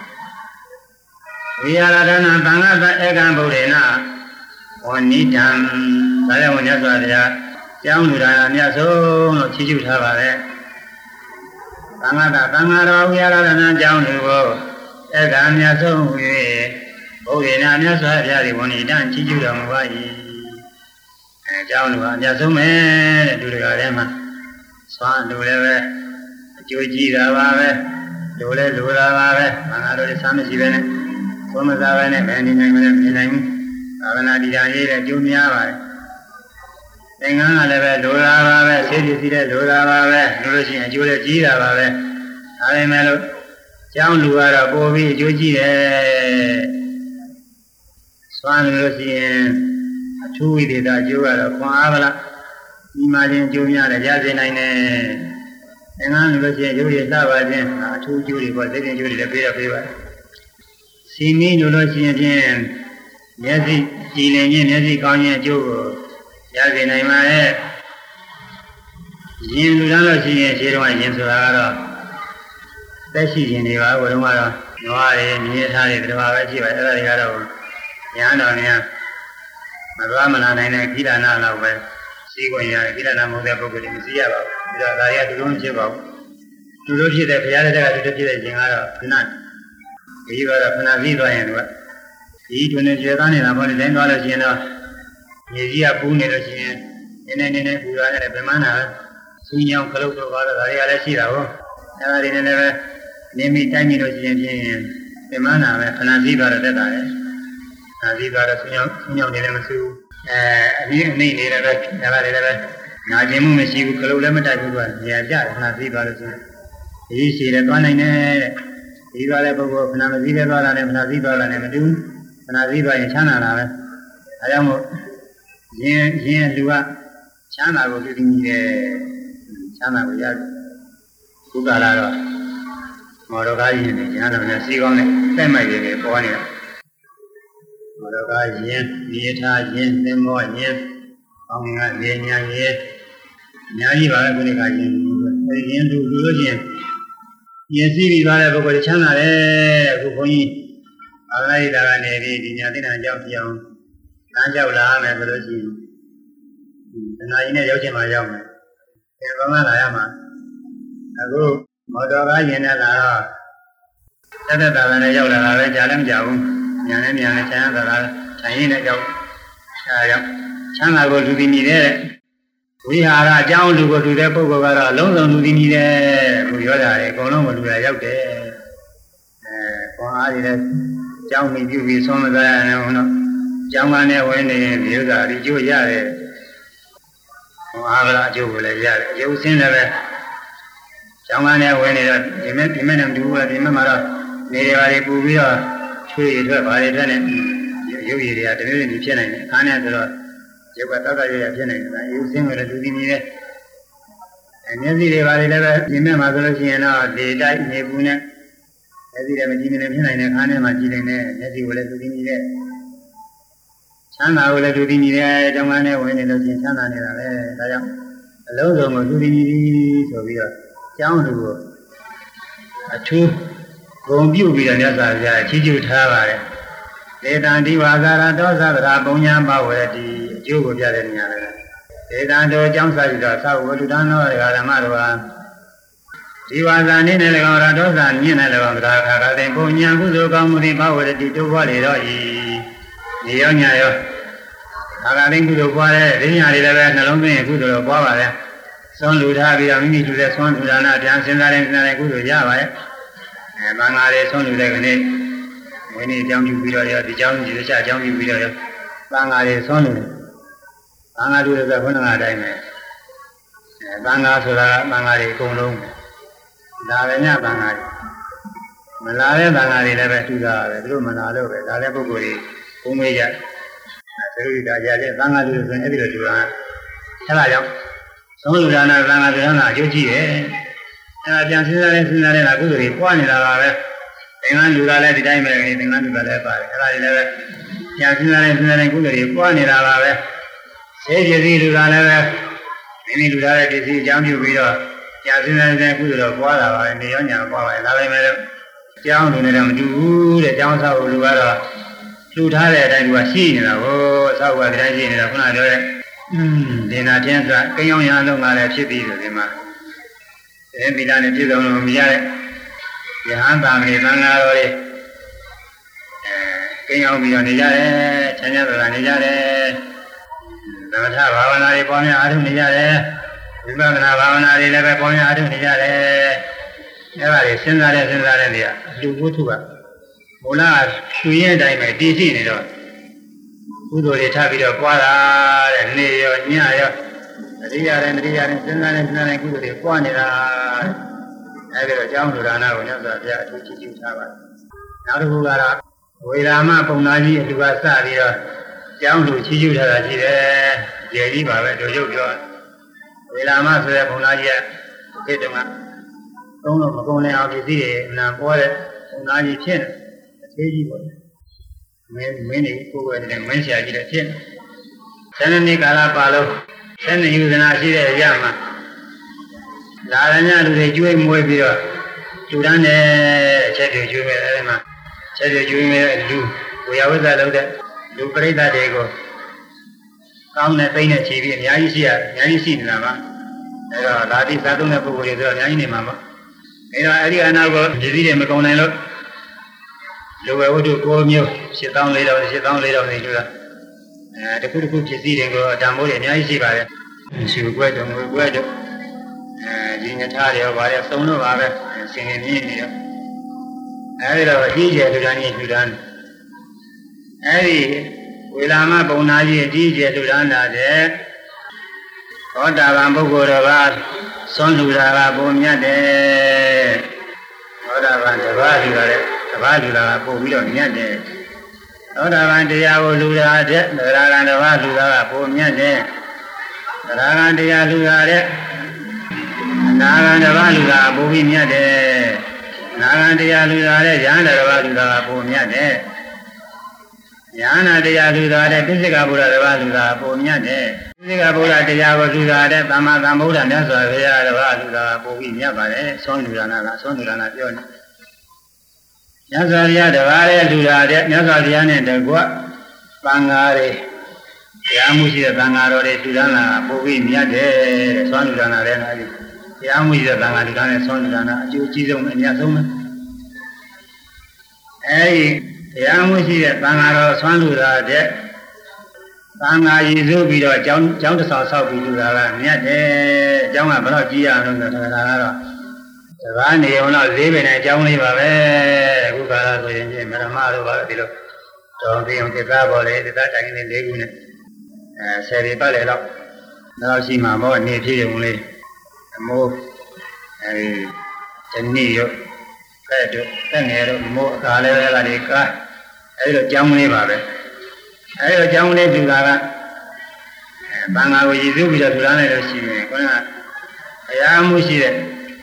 ဝိဟာရဒနာသံဃာသဧကံဗုဒ္ဓေနဝဏိတံဒါလည်းဝန်ရသော်တရားကျောင်းလူဒါနမြတ်ဆုံးလို့ချီးကျူးထားပါတယ်သံဃာတော်ဝိဟာရဒနာကျောင်းလူကိုဧကံမြတ်ဆုံး၍ဘုရားနာမြတ်စွာဘုရားသည်ဝဏိတံချီးကျူးတော်မူပါ၏အဲကျောင်းလူကအမြတ်ဆုံးပဲတဲ့လူတကာထဲမှာဆွမ်းလူလည်းပဲအကျိုးကြီးတာပါပဲလူလည်းလူတာပါပဲမင်္ဂလာတို့လည်းစားမရှိပဲနဲ့သုံးမစားပဲနဲ့ဘယ်နေနိုင်မလဲမြင်နိုင်ဘူးသာဝနာဒီတာရေးတဲ့အကျိုးများပါတယ်သင်္ကန်းကလည်းပဲလူတာပါပဲဆေးပစ္စည်းလည်းလူတာပါပဲလို့ရှိရင်အကျိုးလည်းကြီးတာပါပဲဒါပေမဲ့လို့ကျောင်းလူကတော့ပို့ပြီးအကျိုးကြီးတယ်ဆွမ်းလို့ရှိရင်အထူးဝိသေသအကျိုးကတော့ခွန်အားဗလားဒီမှာချင်းအကျိုးများတယ်ရစေနိုင်တယ်သင်္ကန်းလို့ရှိရင်ရုပ်ရည်စပါခြင်းအထူးအကျိုးတွေပေါ့သိတဲ့ကျိုးတွေလည်းပေးပါတယ်စီမီလို့ရှိရင်ဖြင့်မျက်စိကြည်လင်ခြင်းမျက်စိကောင်းခြင်းအကျိုးကိုရစေနိုင်ပါရဲ့ရင်လူသားလို့ရှိရင်ခြေတော်ရင်ဆိုတာကတော့သက်ရှိခြင်းတွေပါဘုရားကတော့နွားတွေမြေသားတွေဒီမှာပဲရှိပါတယ်အဲ့ဒါတွေကတော့ညာတော်များမသွားမလာနိုင်တဲ့ခိဒနာလောက်ပဲစီးဝင်ရတယ်ခိဒနာမဟုတ်တဲ့ပုဂ္ဂိုလ်တွေမစီးရပါဘူးဒါဒါတွေကဒီလိုမဖြစ်ပါဘူးလူတို့ဖြစ်တဲ့ဘုရားတဲ့ကလူတို့ဖြစ်တဲ့ခြင်းကတော့ခဏဒီကတော့ခဏပြီးသွားရင်တော့ဒီတွင်ကျွေသားနေတာပေါ့လေတိုင်းသွားလို့ရှိရင်တော့မြေကြီးကပူးနေလို့ရှိရင်နည်းနည်းပူရတယ်ဗမာနာစူးညောင်းခလုတ်တော့ပါတော့ဒါတွေကလည်းရှိတာဟုတ်အဲဒါတွေနဲ့လည်းပဲနေမိတိုင်းမိလို့ရှိရင်ဖြင့်ဗမာနာပဲခဏပြီးသွားတော့တက်တာလေခဏပြီးသွားတော့စူးညောင်းနေလည်းမစူးအနည်းနေလည်းပဲဒါကလည်းပဲနာကျင်မှုမရှိဘူးခလုတ်လည်းမတိုက်ဘူးကနေရာကျခဏပြီးသွားလို့ရှိရင်ဒီရှိတယ်သွားနိုင်တယ်ဒီသွားတဲ့ပုဂ္ဂိုလ်ခဏမစည်းပဲသွားတာနဲ့ခဏစည်းသွားတာနဲ့မတူဘူးခဏစည်းသွားရင်ချမ်းသာတာပဲအဲကြောင့်မို့ရင်လူကချမ်းသာကိုသိသိကြီးတယ်ချမ်းသာကိုရတယ်ခုကလာတော့မော်တော်ကားရင်နဲ့ကျန်တယ်နဲ့စီကောင်းနဲ့တက်မိုက်တွေပေါ်နေတာမော်တော်ကားရင်မြေထားရင်သင်္ဘောရင်ပေါင်းငါလေညာရင်အများကြီးပါပဲခုနကရင်အဲဒီရင်လူလို့ချင်းရင်စီးပြီးသွားတဲ့ပုဂ္ဂိုလ်ချမ်းသာတယ်အခုခွန်ကြီးအာရဟိတာကနေပြီးဒီညာသိတာကြောက်ပြအောင်လမ်းကြောက်လာမယ်ဆိုလို့ရှိရင်တဏှာကြီးနဲ့ရောက်ချင်မှရောက်မယ်ဒီဘာမှလာရမှာအခုမော်တော်ကားရင်နဲ့လာတော့တက်တာနဲ့ရောက်လာတာပဲကြားလည်းမကြဘူးညာနဲ့ချမ်းသာတာထိုင်ရင်းနဲ့ရောက်ချမ်းသာကိုလူသိမြည်တဲ့ဝိဟာရအကြောင်းလူကိုလူတဲ့ပုဂ္ဂိုလ်ကတော့အလုံးစုံလူသိမြည်တဲ့ဘုရားဓာတ်တွေအကုန်လုံးကိုလူရရောက်တယ်ခွန်အားတွေလည်းကြောင်းမိပြုပြီးဆုံးမသားရအောင်တော့ကျောင်းကနေဝင်နေရင်ဒီဥစ္စာဒီကျိုးရတယ်ခွန်အားကအကျိုးကိုလည်းရတယ်အကျိုးစင်းလည်းပဲကျောင်းကနေဝင်နေတော့ဒီမဲ့နဲ့မတူဘူးဒီမဲ့မှာတော့နေရာတွေပူပြီးတော့ချွေးရထွက်ပါလေထွက်နေရုပ်ရည်တွေကတမျိုးမျိုးဖြစ်နိုင်တယ်အခါနဲ့ဆိုတော့ရုပ်ကတောက်ရဖြစ်နိုင်တယ်ရုပ်စင်းကလည်းလူကြီးကြီးနဲ့မျက်စိတွေပါလေလည်းပဲဒီမဲ့မှာဆိုလို့ရှိရင်တော့ဒီတိုက်နေပူနဲ့မျက်စိတွေမကြည့်နေဖြစ်နိုင်တဲ့အခါနဲ့မှကြည့်နေတယ်မျက်စိကိုလည်းလူကြီးကြီးနဲ့ချမ်းသာကိုလည်းလူကြီးကြီးနဲ့ကျောင်းကနေဝင်နေလို့ချင်းချမ်းသာနေတာလေဒါကြောင့်အလုံးစုံကိုလူကြီးကြီးဆိုပြီးတော့ကျောင်းလူကိုအထူးဂုဏ်ပြုပြီးတော့မြတ်စွာဘုရားချီးကျူးထားပါတယ်ဒေတံဒီဝါကာရတောသဗ္ဗရာပုံညာပဝေတိအကျိုးကိုပြတဲ့နေရာပဲဒေတံတို့ကျောင်းစာယူတော့သဝလူတန်းတော်ဓမ္မတော်ဟာဒီဝါစာနေနဲ့၎င်းရတောစာမြင့်နဲ့၎င်းသရခါကတဲ့ပုံညာကုသိုလ်ကောင်းမှုတွေပဝေတိတိုးပွားလေတော့ဤဒီရောညာရောခါကတဲ့ကုသိုလ်ပွားတဲ့ဒိညာတွေလည်းပဲနှလုံးသွင်းကုသိုလ်ပွားပါလေသွန်လူထားပြီးတော့မိမိလူတဲ့သွန်လူဒါနပြန်စဉ်းစားတဲ့ကုသိုလ်ရပါရဲ့မင်္ဂလာလေးသွန်လူတဲ့ကနေ့ဝိနည်းအကြောင်းပြုပြီးတော့ဒီအကြောင်းဒီတစ်ချက်အကြောင်းပြုပြီးတော့သံဃာတွေသွန်လူတယ်သံဃာတွေဆိုခုနကအတိုင်းပဲသံဃာဆိုတာသံဃာတွေအကုန်လုံးဒါပဲညသံဃာတွေမလာတဲ့သံဃာတွေလည်းပဲတူတာပဲသူတို့မလာလို့ပဲဒါလည်းပုဂ္ဂိုလ်တွေဘုံမေးကြသရုပ်ဒါကြတဲ့သံဃာတွေဆိုရင်အဲ့ဒီလိုတူတာအဲ့ဒါကြောင့်သုံးလူဒါနသံဃာတွေကအကျိုးကြီးတယ်အဲ့ဒါပြန်စဉ်းစားတဲ့ကုသိုလ်တွေပွားနေတာပါပဲသင်္ကန်းလူကလည်းဒီတိုင်းပဲသင်္ကန်းလူကလည်းပါတယ်အဲ့ဒါတွေလည်းပဲပြန်စဉ်းစားတဲ့ကုသိုလ်တွေပွားနေတာပါပဲဆေးပစ္စည်းလူကလည်းပဲမိမိလူထားတဲ့ပစ္စည်းအကြောင်းပြုပြီးတော့ပြန်စဉ်းစားတဲ့ကုသိုလ်တော့ပွားတာပါပဲနေရောညာပွားပါတယ်ဒါပေမဲ့ကျောင်းလူနဲ့တော့မတူဘူးတဲ့ကျောင်းဆောက်လူကတော့လူထားတဲ့အတိုင်းကရှိနေတာကိုဆောက်ကဒီတိုင်းရှိနေတာခုနပြောတဲ့ဒီနာကျင်းစွာကိန်းအောင်ရအောင်ငါလည်းဖြစ်ပြီးဆိုဒီမှာသီလနဲ့ပြည့်စုံလို့မရတဲ့ယဟန်တာမေသံဃာတော်တွေကိန်းအောင်ပြီးတော့နေကြတယ်ချမ်းသာသာနေကြတယ်သမထဘာဝနာတွေပေါ်များအားထုတ်နေကြတယ်ဝိပဿနာဘာဝနာတွေလည်းပဲပေါ်များအားထုတ်နေကြတယ်အဲ့ဒါတွေစဉ်းစားတဲ့နေရာလူဝတ္ထုကမူလသူရဲ့အတိုင်းပဲတည်ရှိနေတော့ကုသိုလ်တွေထားပြီးတော့ပွားတာတဲ့နေရောညရောတတိယရင်စဉ်းစားတဲ့ကုသိုလ်တွေပွားနေတာအဲဒီတော့ကျောင်းလူဒါနကိုမြတ်စွာဘုရားအထူးချီးကျူးထားပါတယ်နောက်တစ်ခုကတော့ဝေရာမပုံနာကြီးအလူကစပြီးတော့ကျောင်းလူချီးကျူးထားတာရှိတယ်ကျေကြီးပါပဲတို့ရုပ်ပြောဝေရာမဆိုတဲ့ပုံနာကြီးကဒီတုန်းကသုံးလို့မကုန်လည်းအောင်ပစ္စည်းတွေအနံပေါ်တဲ့ပုံနာကြီးဖြစ်တယ်အသေးကြီးပေါ့မင်းတွေကိုယ်ကတည်းကမင်းဆရာကြီးလည်းဖြစ်တယ်ဆယ်နှစ်ကာလပါလို့ဆယ်နှစ်ယူဇနာရှိတဲ့ရမှာလာရညလူတွေကျွေးမွေးပြီးတော့လူတန်းနဲ့ချက်တွေကျွေးမယ်အဲဒီမှာချက်တွေကျွေးမယ်လူဝေယဝိဇ္ဇလုပ်တဲ့လူပရိသတ်တွေကိုကောင်းတဲ့သိနဲ့ခြေပြီးအများကြီးရှိနေတာပါအဲတော့ဒါတိသာသုံးတဲ့ပုဂ္ဂိုလ်တွေဆိုတော့အများကြီးနေမှာပါအဲ့တော့အဲ့ဒီအနာကိုပစ္စည်းတွေမကုန်နိုင်လို့လူဝဲဝတ္ထု9မျိုး8400 8400နေလို့တခုပစ္စည်းတွေကိုတန်ဖိုးတွေအများကြီးရှိပါတယ်ရှုွက်တို့ငွေွက်တို့ဒီညထားတွေရောဗါရသုံးလို့ပါပဲစင်နေမြင့်နေတော့အဲဒီတော့အကြီးကျယ်လူတန်းကြီးလူတန်းအဲဒီဝေလာမပုံနာကြီးအကြီးကျယ်လူတန်းလာတဲ့သောတာပန်ပုဂ္ဂိုလ်တော်ကသွန်လူတာကပုံမြတ်တယ်သောတာပန်တပါးလူတာတဲ့တပါးလူတာကပို့ပြီးတော့မြတ်တယ်သောတာပန်တရားကိုလူတာတဲ့သရဂံတပါးလူတာကပို့မြတ်တယ်သရဂံတရားလူတာတဲ့အနာဂံတပါးလူတာပို့ပြီးမြတ်တယ်နာဂံတရားလူတာတဲ့ယန္တတပါးလူတာကပို့မြတ်တယ်ယန္နာတရားလူတာတဲ့ပိစိကဗုဒ္ဓတပါးလူတာပို့မြတ်တယ်ပိစိကဗုဒ္ဓတရားကိုလူတာတဲ့သမ္မာသမ္ဗုဒ္ဓမြတ်စွာဘုရားတပါးလူတာပို့ပြီးမြတ်ပါတယ်သောလူတာနာကသောလူတာနာပြောနေမြတ်စွာဘုရားတပါးတဲ့လူတာတဲ့မြတ်စွာဘုရားနဲ့တကွသံဃာတွေတရားမှုရှိတဲ့သံဃာတော်တွေလူတာနာပို့ပြီးမြတ်တယ်တဲ့သောလူတာနာလည်းအဲဒီတရားမှုရှိတဲ့သံဃာလူတာနဲ့သောလူတာနာအကျိုးကြီးဆုံးအများဆုံးပဲအဲဒီတရားမှုရှိတဲ့သံဃာတော်ဆွမ်းလူတာတဲ့သံဃာရည်စုပြီးတော့ကျောင်းတစ်ဆောင်ဆောက်ပြီးလူတာကမြတ်တယ်အကြောင်းကဘယ်တော့ကြည့်ရအောင်လို့ဆိုတာကတော့တပါးနေအောင်တော့ဈေးပင်နဲ့အကြောင်းလေးပါပဲအခုကာလဆိုရင်မရမတို့ပါဒီလိုတော်ပြီးအောင်သစ္စာပေါ်လေသစ္စာတိုင်းလေး၄ခုနဲ့10ပြပတ်လေတော့ရှိမှာပေါ့နေဖြစ်ရုံလေးအမိုးတနည်းရောအဲ့တို့တက်ငယ်တော့မိုးအခါလေးပဲကဒီကားအဲ့လိုကြောင်းလေးပါပဲအဲ့လိုကြောင်းလေးပြူတာကဘင်္ဂါကိုရည်စူးပြီးတော့ထူထားလိုက်လို့ရှိရင်ခေါင်းကအရာမှုရှိတဲ့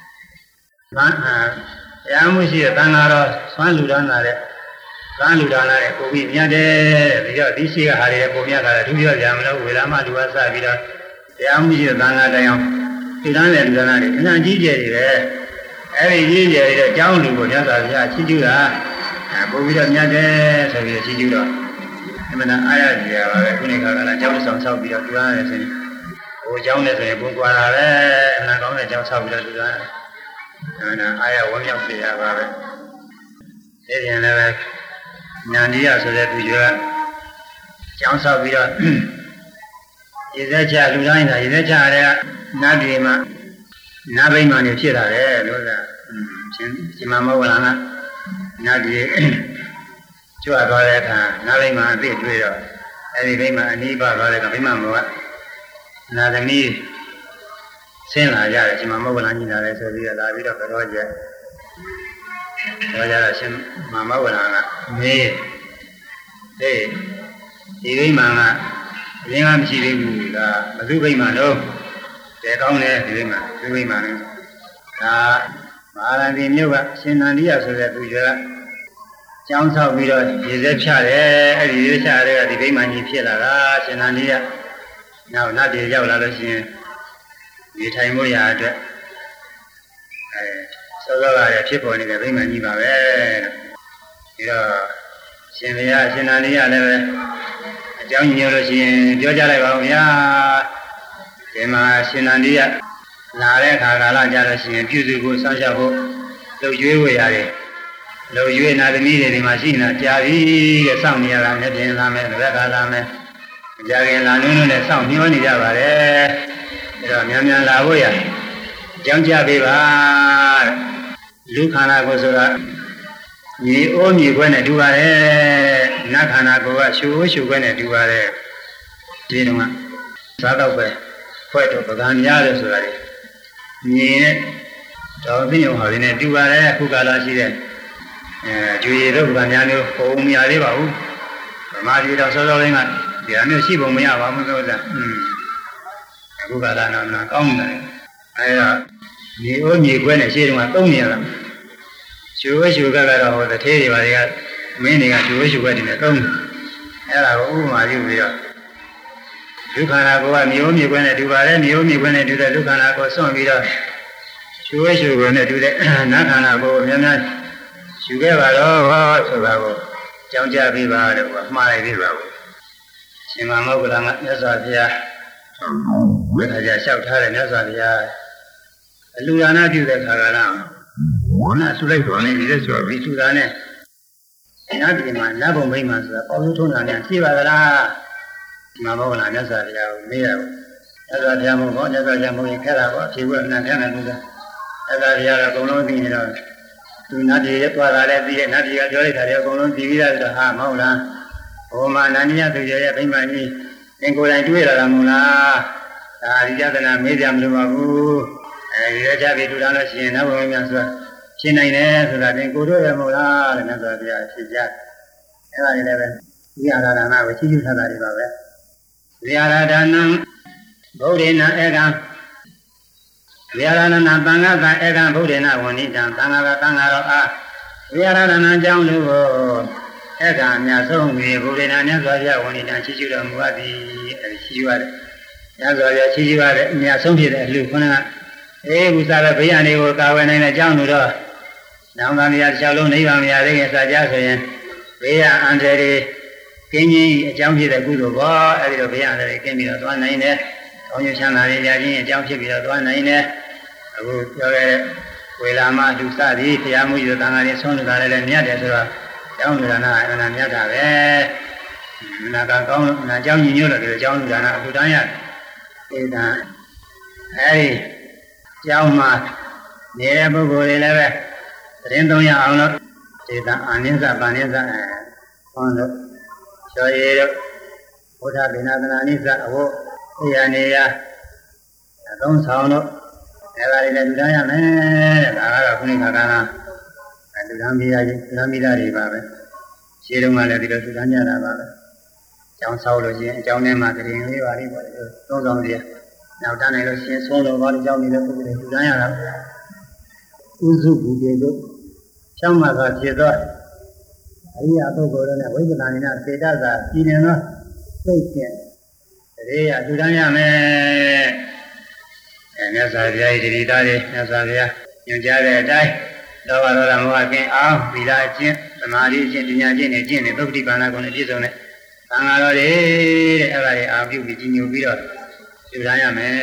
တရားမှုရှိတဲ့သံဃာတော်ဆွမ်းလူဒါနာတဲ့ကမ်းလူဒါနာတဲ့ကိုပြီးမြတ်တယ်ပြီးတော့ဒီရှိကဟာတွေပုံမြတ်တာလည်းသူပြောကြမလို့ဝေလာမလူဝါစပြီးတော့တရားမှုရှိတဲ့သံဃာတိုင်အောင်ထူထားတဲ့လူဒါနာတွေအမှန်ကြီးကျယ်တွေပဲအဲ့ဒီကြီးကျယ်တဲ့အကြောင်းလူကိုမြတ်စွာဘုရားချီးကျူးတာပို့ပြီးတော့မြတ်တယ်ဆိုပြီးချီးကျူးတော့အမှန်အားရကြရပါပဲခုနေခါကလည်းကျောင်းဆောင်ဆောက်ပြီးတော့ထူထားတယ်ဆိုရင်ဟိုကျောင်းနဲ့ဆိုရင်ဘုံကွာတာပဲအမှန်ကောင်းတဲ့ကျောင်းဆောက်ပြီးတော့ထူထားတယ်အမှန်အားရဝမ်းမြောက်စေရပါပဲဒီပြန်လည်းပဲညာတိယဆိုတဲ့သူကကျောင်းဆောက်ပြီးတော့ရေစက်ချလူတိုင်းကရေစက်ချရတဲ့နတ်ပြည်မှာနာဘိမာန်နေဖြစ်လာတယ်လို့ကရှင်မမောဝလကနာပြည်ကြွသွားတဲ့အခါနာဘိမာန်အသိတွေ့တော့အဲဒီဘိမာန်အနိဗ္ဗာန်သွားတဲ့အခါဘိမာန်မောကနာသမီးဆင်းလာကြတယ်ရှင်မမောဝလကြီးလာတယ်ဆိုပြီးတော့လာပြီးတော့ကြောကြတော့ကြတော့ရှင်မမောဝလကမေးဟေးဒီဘိမာန်ကအရင်ကမရှိသေးဘူးလားဘုသူဘိမာန်တော့တဲကောင်းတယ်ဒီဘိမာန်ဒီဘိမာန်ဒါမဟာရတိမြို့ကရှင်နန္ဒီယဆိုတဲ့သူကကျောင်းဆောက်ပြီးတော့ရေစက်ဖြတယ်အဲ့ဒီရေစက်ဖြတဲ့ကဒီဘိမာန်ကြီးဖြစ်လာတာရှင်နန္ဒီယနောက်နတ်ပြည်ရောက်လာလို့ရှိရင်ဒီထိုင်မှုရာအတွက်စောစောကလည်းဖြစ်ပေါ်နေတဲ့ဗိမာန်ကြီးပါပဲပြီးတော့ရှင်ဘုရားရှင်နန္ဒီယလည်းပဲအကြောင်းညွှန်လို့ရှိရင်ပြောကြလိုက်ပါဦးဗျာဒီမှာရှင်နန္ဒီယလာတဲ့အခါကာလကြလို့ရှိရင်ပြုစုဖို့စောင့်ရှောက်ဖို့လှုပ်ရွေးဝေရတယ်လှုပ်ရွေးနာသမီးတွေဒီမှာရှိနေတာကြာပြီတဲ့စောင့်နေရတာနဲ့ပြင်လာမယ်ဘက်ကလာမယ်ကြာခင်လာနုံးနဲ့စောင့်မျှောနေကြပါတယ်အဲတော့မြန်မြန်လာဖို့ရအကြောင်းကြပေးပါတဲ့လူခန္ဓာကိုယ်ဆိုတာမြေအိုးမြေခွဲနဲ့တူပါတယ်နတ်ခန္ဓာကိုယ်ကရှူအိုးရှူခွဲနဲ့တူပါတယ်ဒီတော့ကစားတော့ပဲဖွဲ့တော့ပကံရတယ်ဆိုတာလေမြေနဲ့တော်သိအောင်ဟာတွေနဲ့တူပါတယ်အခုကာလရှိတဲ့ကျွေရတို့ပကံများမျိုးပုံမရသေးပါဘူးဗမာပြည်တော်စောစောလေးကဒီအမျိုးရှိပုံမရပါဘူးဆိုတာအခုကာလတော့ကောင်းတယ်အဲဒါမြေအိုးမြေခွဲနဲ့ရှေ့တုန်းကသုံးနေရတာရှူဝဲရှူကကတော့ဟိုတထေးတွေပါတွေကမင်းတွေကရှူဝဲရှူခွဲတွေနဲ့သုံးအဲ့ဒါကိုဥပမာပြုပြီးတော့ဒုက္ခနာကိုကမြေအိုးမြေခွဲနဲ့တူပါတယ်မြေအိုးမြေခွဲနဲ့တူတဲ့ဒုက္ခနာကိုစွန့်ပြီးတော့ရှူဝဲရှူခွဲနဲ့တူတဲ့နတ်ခန္ဓာကိုများများရှူခဲ့ပါတော့ဆိုတာကိုကြောင်းကြပြီးပါတော့မှားလိုက်ပြီပါဘူးရှင်မမောဂလကမြတ်စွာဘုရားဝိသရာလျှောက်ထားတဲ့မြတ်စွာဘုရားအလူဒါနပြုတဲ့ခါကလားနာဆုလိုက်တော်နေပြီဆိုတော့ဒီဆုသားနဲ့နတ်ပြည်မှာနတ်ဘုံမိတ်မှာဆိုတာပေါလို့ထုံးတာနဲ့ရှိပါသလားဒီမှာဘောလားမြတ်စွာဘုရားကိုမေးရဘူးမြတ်စွာဘုရားမို့ဘောမြတ်စွာဘုရားမို့ရင်ခဲ့တာပေါ့အဖြေကနတ်ထဲမှာလို့ဆိုမြတ်စွာဘုရားကအကုန်လုံးသိနေတော့သူနတ်ပြည်ရဲ့သွားတာလည်းသိရဲ့နတ်ပြည်ကပြောလိုက်တာလည်းအကုန်လုံးသိပြီးသားဆိုတော့ဟာမဟုတ်လားဘုမာနန္ဒိယသူရဲ့ဗိမာန်ကြီးသင်ကိုယ်တိုင်တွေ့ရတာမဟုတ်လားဒါဒီကြဒနာမေးကြမလို့ပါဘူးအဲဒီရကြပြီထူထားလို့ရှိရင်နတ်ဘုံများဆိုတာရှင်းနိုင်တယ်ဆိုတာသင်ကိုယ်တို့ရမဟုတ်လားတဲ့မြတ်စွာဘုရားဖြေကြအဲ့ဒါတွေလည်းပဲဝိဟာရဒါနကိုချီးကျူးထားတာတွေပါပဲဝိဟာရဒါနံဗုဒ္ဓေနဧကံဝိဟာရဒါနံသံဃာကဧကံဗုဒ္ဓေနဝဏိတံသံဃာကသံဃာတော်အားဝိဟာရဒါနံအကြောင်းလို့ဧကံအများဆုံးပြီးဗုဒ္ဓေနမြတ်စွာဘုရားဝဏိတံချီးကျူးတော်မူအပ်သည်အဲဒီချီးကျူးရတယ်မြတ်စွာဘုရားချီးကျူးရတဲ့အများဆုံးဖြစ်တဲ့အလှခုနကဘုရားရဲ့ဘေးရန်တွေကိုကာဝယ်နိုင်တဲ့အကြောင်းလို့တော့နောင်တန်တရားတစ်လျှောက်လုံးနိဗ္ဗာန်မရသေးခင်စာကြဆိုရင်ဘေးရန်အန္တရာယ်တွေကင်းကြီးအကြောင်းဖြစ်တဲ့ကုသိုလ်ပေါ်အဲဒီတော့ဘေးရန်အန္တရာယ်ကင်းပြီးတော့သွားနိုင်တယ်။ကောင်းကျိုးချမ်းသာတွေရခြင်းအကြောင်းဖြစ်ပြီးတော့သွားနိုင်တယ်။အခုပြောခဲ့တဲ့ဝေလာမလူစသည်ဘုရားမှုရသံဃာတွေဆုံးလို့တာလည်းမြတ်တယ်ဆိုတော့ကျောင်းလူဒါနအမှန်မြတ်တာပဲ။နာကကောင်းနာကျောင်းညီညွတ်လို့ဒီကျောင်းလူဒါနအခုတန်းရတယ်။အဲဒါအဲဒီကျောင်းမှာနေတဲ့ပုဂ္ဂိုလ်တွေလည်းပဲသတင်းသုံးရအောင်လို့ဒေသအာနိစ္စပါဏိစ္စဟောလို့ကျော်ရည်တို့ဘုရားဗေနာသနာနိစ္စအဝတ်အရာနေရအသုံးဆောင်လို့အဲဒါတွေလည်းလူတိုင်းရမယ်တဲ့ဒါကတော့ခုနိခါကလူတိုင်းမိသားကြီးလူတိုင်းမိသားတွေပါပဲရှင်းတော့မှလည်းဒီလိုလူတိုင်းကြတာပါပဲကျောင်းဆောက်လို့ရှိရင်အကျောင်းထဲမှာတရင်လေးပါလိမ့်ပေါ့သုံးဆောင်တွေနောက်တန်းနိုင်လို့ရှင်းဆုံးလို့ဘာလို့ကြောင်းနေတဲ့ပုဂ္ဂိုလ်တွေလူတိုင်းရတာဥစုဘူတေတို့ချမ်းသာစွာဖြစ်သောအရိယာပုဂ္ဂိုလ်တို့နဲ့ဝိပဿနာဉာဏ်စေတသာပြည်နေသောစိတ်ဖြင့်တရေရလူတိုင်းရမယ်မြတ်စွာဘုရားရဲ့ဒီသားတွေမြတ်စွာဘုရားညွှန်ကြားတဲ့အတိုင်းလောဘဒေါသမောဟကင်းအောင်သီလအကျင့်သမာဓိအကျင့်ပညာအကျင့်နဲ့ကျင့်နေသုတ်တိပါဏကုံနဲ့ပြည့်စုံတဲ့သံဃာတော်တွေတဲ့အဲ့ဒါတွေအာပြုပြီးကြီးညိုပြီးတော့လူတိုင်းရမယ်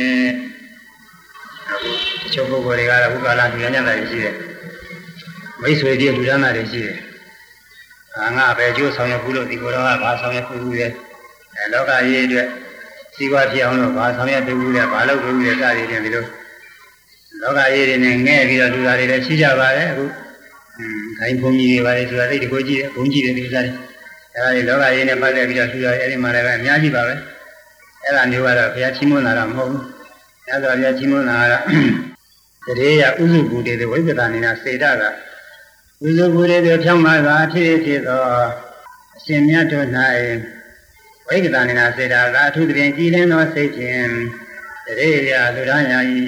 အခုတချို့ပုဂ္ဂိုလ်တွေကတော့ဘုရားလာလူတိုင်းရတာရှိတယ်မိတ်ဆွေတွေလူဒန်းတာတွေရှိတယ်။ငါပဲကျိုးဆောင်ရဘူးလို့ဒီကိုယ်တော်ကဘာဆောင်ရဘူးလဲ။လောကကြီးအတွက်စီးပွားဖြစ်အောင်လို့ဘာဆောင်ရဘူးလဲဘာလုပ်ဘူးလဲစသည်ဖြင့်ဒီလိုလောကကြီးတွေနဲ့ငဲ့ပြီးတော့လူသားတွေလည်းရှိကြပါရဲ့အခုဂိုင်းဘုံကြီးတွေပါလေဆိုတာသိတကိုကြည့်တယ်ဘုံကြီးတွေဒီစားတယ်။အဲဒါတွေလောကကြီးနဲ့ပတ်သက်ပြီးတော့လူသားတွေအဲဒီမှာလည်းအများကြီးပါပဲ။အဲဒါမျိုးကတော့ဘုရားချီးမွမ်းတာတော့မဟုတ်ဘူး။အဲဒါဘုရားချီးမွမ်းတာကတော့တရေရဥစုဘူတေဝိပဿနာနိနာစေတကဝိဇုဘူရေတို့ဖြောင်းမှသာဖြစ်ဖြစ်သောအရှင်မြတ်တို့၌ဝိကတနိနာစေတာကအထုတွင်ကြည်လင်းသောစိတ်ဖြင့်တရေရလူရညာ၏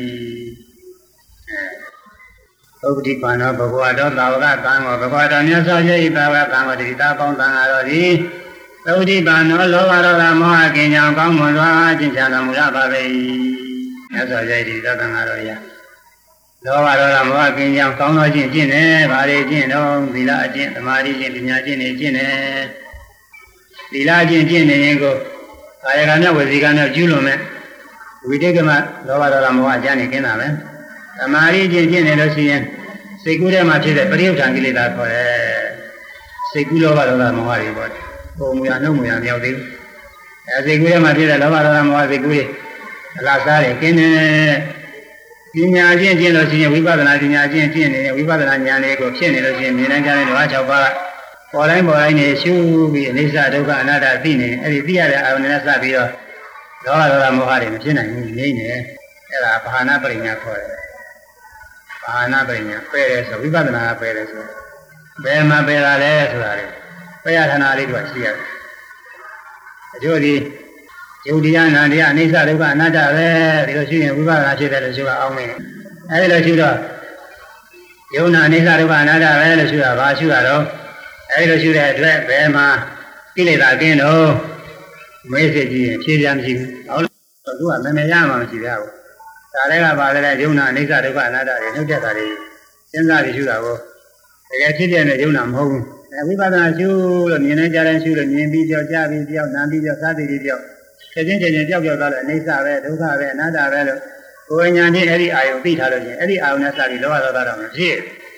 သုပတိပါဏောဘဂဝါတော်သာဝကသံဃောဘဂဝါတော်မြတ်စွာဘုရား၏သာဝကသံဃောတိတာပေါင်းသံဃာတော်သည်သုပတိပါဏောလောဘဒေါသမောဟကင်းကြောင့်ကောင်းမွန်စွာကျင့်ကြတော်မူရပါပေ၏မြတ်စွာဘုရား၏သံဃာတော်ရာလောဘဒေါသမောဟကင်းကြောင့်ကောင်းသောကျင့်တယ်။ဘာတွေကျင့်တော့သီလအကျင့်၊သမာဓိကျင့်၊ပညာကျင့်တွေကျင့်တယ်။သီလကျင့်နေရင်ကိုကာယကံနဲ့ဝစီကံနဲ့ကျူးလွန်မဲ့ဝိတေကမလောဘဒေါသမောဟအကျင့်နေကင်းတာပဲ။သမာဓိကျင့်နေလို့ရှိရင်စိတ်ကူးထဲမှာဖြစ်တဲ့ပရိယုထံကိလေသာခေါ်တယ်။စိတ်ကူးလောဘဒေါသမောဟတွေပေါ့။ပုံမူရနှုတ်မူရမြောက်သေးဘူး။စိတ်ကူးထဲမှာဖြစ်တဲ့လောဘဒေါသမောဟစိတ်ကူးတွေအလားစားတွေကင်းတယ်ပညာကျင့်လို့ရှိရင်ဝိပဿနာပညာကျင့်နေတဲ့ဝိပဿနာဉာဏ်လေးကိုဖြစ်နေလို့ရှိရင်မြင်နိုင်ကြတဲ့ဓဝါ6ပါးပေါ်တိုင်းနေရှုပြီးအနိစ္စဒုက္ခအနတ္တသိနေအဲ့ဒီသိရတဲ့အာရုံနဲ့စပြီးတော့လောဘဒေါသမောဟတွေမဖြစ်နိုင်ဘူးနေနေအဲ့ဒါဘာဟာနာပရိညာခေါ်တယ်ဘာဟာနာပရိညာပယ်တယ်ဆိုဝိပဿနာကပယ်တယ်ဆိုဘယ်မှာပယ်တာလဲဆိုတာလေပယ်ရဌာနလေးတို့ရှိရတယ်အကျိုးဒီယုတ်တရားနာတရားအနိစ္စဒုက္ခအနတ္တပဲဒီလိုရှိရင်ဝိပဿနာဖြစ်တယ်လို့ရှိတာအောင်းနေအဲဒီလိုရှိတော့ယုံနာအနိစ္စဒုက္ခအနတ္တပဲလို့ရှိတာဘာရှိတာတော့အဲဒီလိုရှိတဲ့အတွက်ဘယ်မှာကိလေသာကင်းတော့မေးစစ်ကြည့်ရင်ဖြေပြန်မရှိဘူးဟုတ်လားသူကမမေရမှမရှိရဘူးဒါလည်းကပါလေယုံနာအနိစ္စဒုက္ခအနတ္တတွေနှုတ်တက်တာတွေစဉ်းစားပြီးရှိတာကိုတကယ်ဖြစ်တဲ့ယုံနာမဟုတ်ဘူးဝိပဿနာရှုလို့မြင်နေကြတဲ့ရှုလို့မြင်ပြီးကြောက်ကြပြီးကြောက်နာပြီးကြောက်စားပြီးကြောက်ချက်ချင်းကြောက်သွားလို့အိဋ္ဌပဲဒုက္ခပဲအနတ္တပဲလို့ကိုယ်ဉာဏ်ချင်းအဲ့ဒီအာယုသိထားလို့ချင်းအဲ့ဒီအာယုနဲ့စပြီးလောဘဒေါသတော့မဖြစ်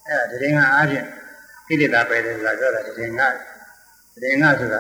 အဲ့ဒါတရင်ကအားဖြင့်ကိလေသာပယ်တယ်ဆိုတာပြောတာတရင်ကဆိုတာ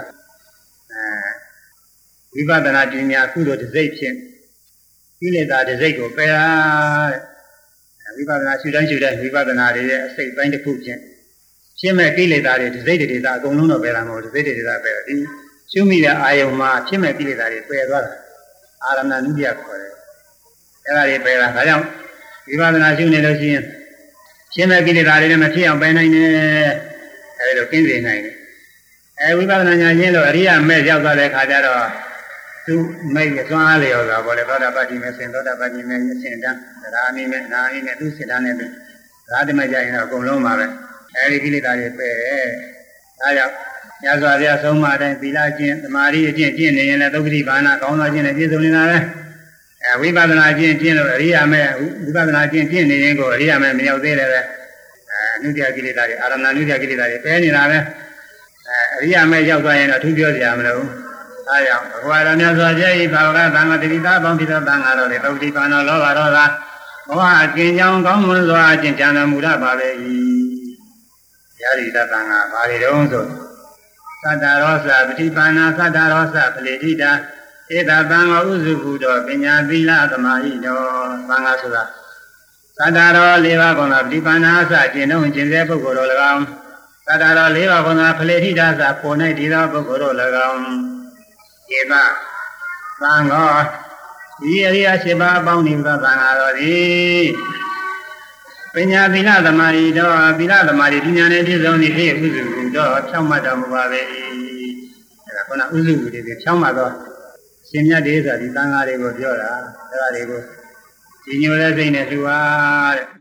ဝိပဿနာပညာကုသိုလ်တစ်စိတ်ဖြင့်ကိလေသာတစ်စိတ်ကိုပယ်ရတဲ့ဝိပဿနာရှုတိုင်းဝိပဿနာတွေရဲ့အစိတ်ပိုင်းတစ်ခုဖြင့်ရှင်းမဲ့ကိလေသာတွေတစ်စိတ်တွေသာအကုန်လုံးတော့ပယ်လာမဟုတ်တစ်စိတ်တွေသာပယ်တယ်ဒီရှုမိတဲ့အာယုံမှာရှင်းမဲ့ကိလေသာတွေပယ်သွားတာအာရမဏနုပြခေါ်တယ်အဲ့ဒါတွေပယ်လာဒါကြောင့်ဝိပဿနာရှုနေလို့ရှိရင်ရှင်းမဲ့ကိလေသာတွေလည်းမဖြစ်အောင်ပယ်နိုင်တယ်အဲဒီလိုကင်းစေနိုင်တယ်ဝိပဿနာဉာဏ်ရှင်းလို့အရိယာမဲ့ရောက်သွားတဲ့ခါကျတော့သူမဲ့ရသွမ်းအားလျော်တာပေါ့လေသောတာပတ္တိမဲ့ဆင်သောတာပတ္တိမဲ့အစဉ်တန်းသရဏိမဲ့နာဟိမဲ့သူစိတ္တနဲ့သူသာဓမကြရင်တော့အကုန်လုံးပါပဲအဲဒီကိလေသာတွေပယ်ဒါကြောင့်ညဇောရဆုံးမတိုင်းသီလကျင့်သမာဓိအကျင့်ကျင့်နေရင်လည်းသုခတိဘာနာကောင်းသောကျင့်နဲ့ပြည့်စုံနေတာပဲဝိပဿနာကျင့်လို့အရိယာမဲ့ဝိပဿနာကျင့်နေရင်ကိုအရိယာမဲ့မရောက်သေးတယ်ပဲအနုတ္တကိလေသာတွေအာရမဏအနုတ္တကိလေသာတွေပယ်နေတာပဲအရိယာမဲ့ရောက်သွားရင်တော့ထူးပြောစရာမလိုဘူးအဲကြောင့်ဘဂဝါတော်မြတ်စွာဘုရားဤဘာဝကသံဃာတိတာပေါင်းဖြစ်သောသံဃာတော်တွေသုခတိဘာနာလောဘဒေါသမောဟအကျဉ်းကြောင်းကောင်းမွန်စွာအကျင့်ကြံတော်မူရပါပဲ၏ယာရိတသံဃာဘာတွေတုံးဆိုသတ္တရောစပฏิပါဏာသတ္တရောစပလေတိတာဧတသံဃာဥစုဟုတော်ပညာသီလသမာဟိတော်သံဃာဆိုတာသတ္တရော၄ပါးကောပฏิပါဏာစကျင့်တော်ကျင့်စေပုဂ္ဂိုလ်တော်၎င်းသတ္တရော၄ပါးကောဖလေတိတာစပေါ်၌ဒီသောပုဂ္ဂိုလ်တော်၎င်းဧတသံဃာဒီအရိယ၈ပါးအပေါင်းနေသောသံဃာတော်သည်ပညာသီလသမာဓိတော်သီလသမာဓိပညာနဲ့ပြည့်စုံသည့်ဥစုဟုတော်ဖြောင့်မတ်တော်မူပါပဲအဲဒါကဥစုဟုတွေဖြောင့်မတ်တော်ရှင်မြတ်တွေဆိုတာဒီသံဃာတွေကိုပြောတာအဲဒါတွေကိုဒီညိုတဲ့စိတ်နဲ့သူဟာတဲ့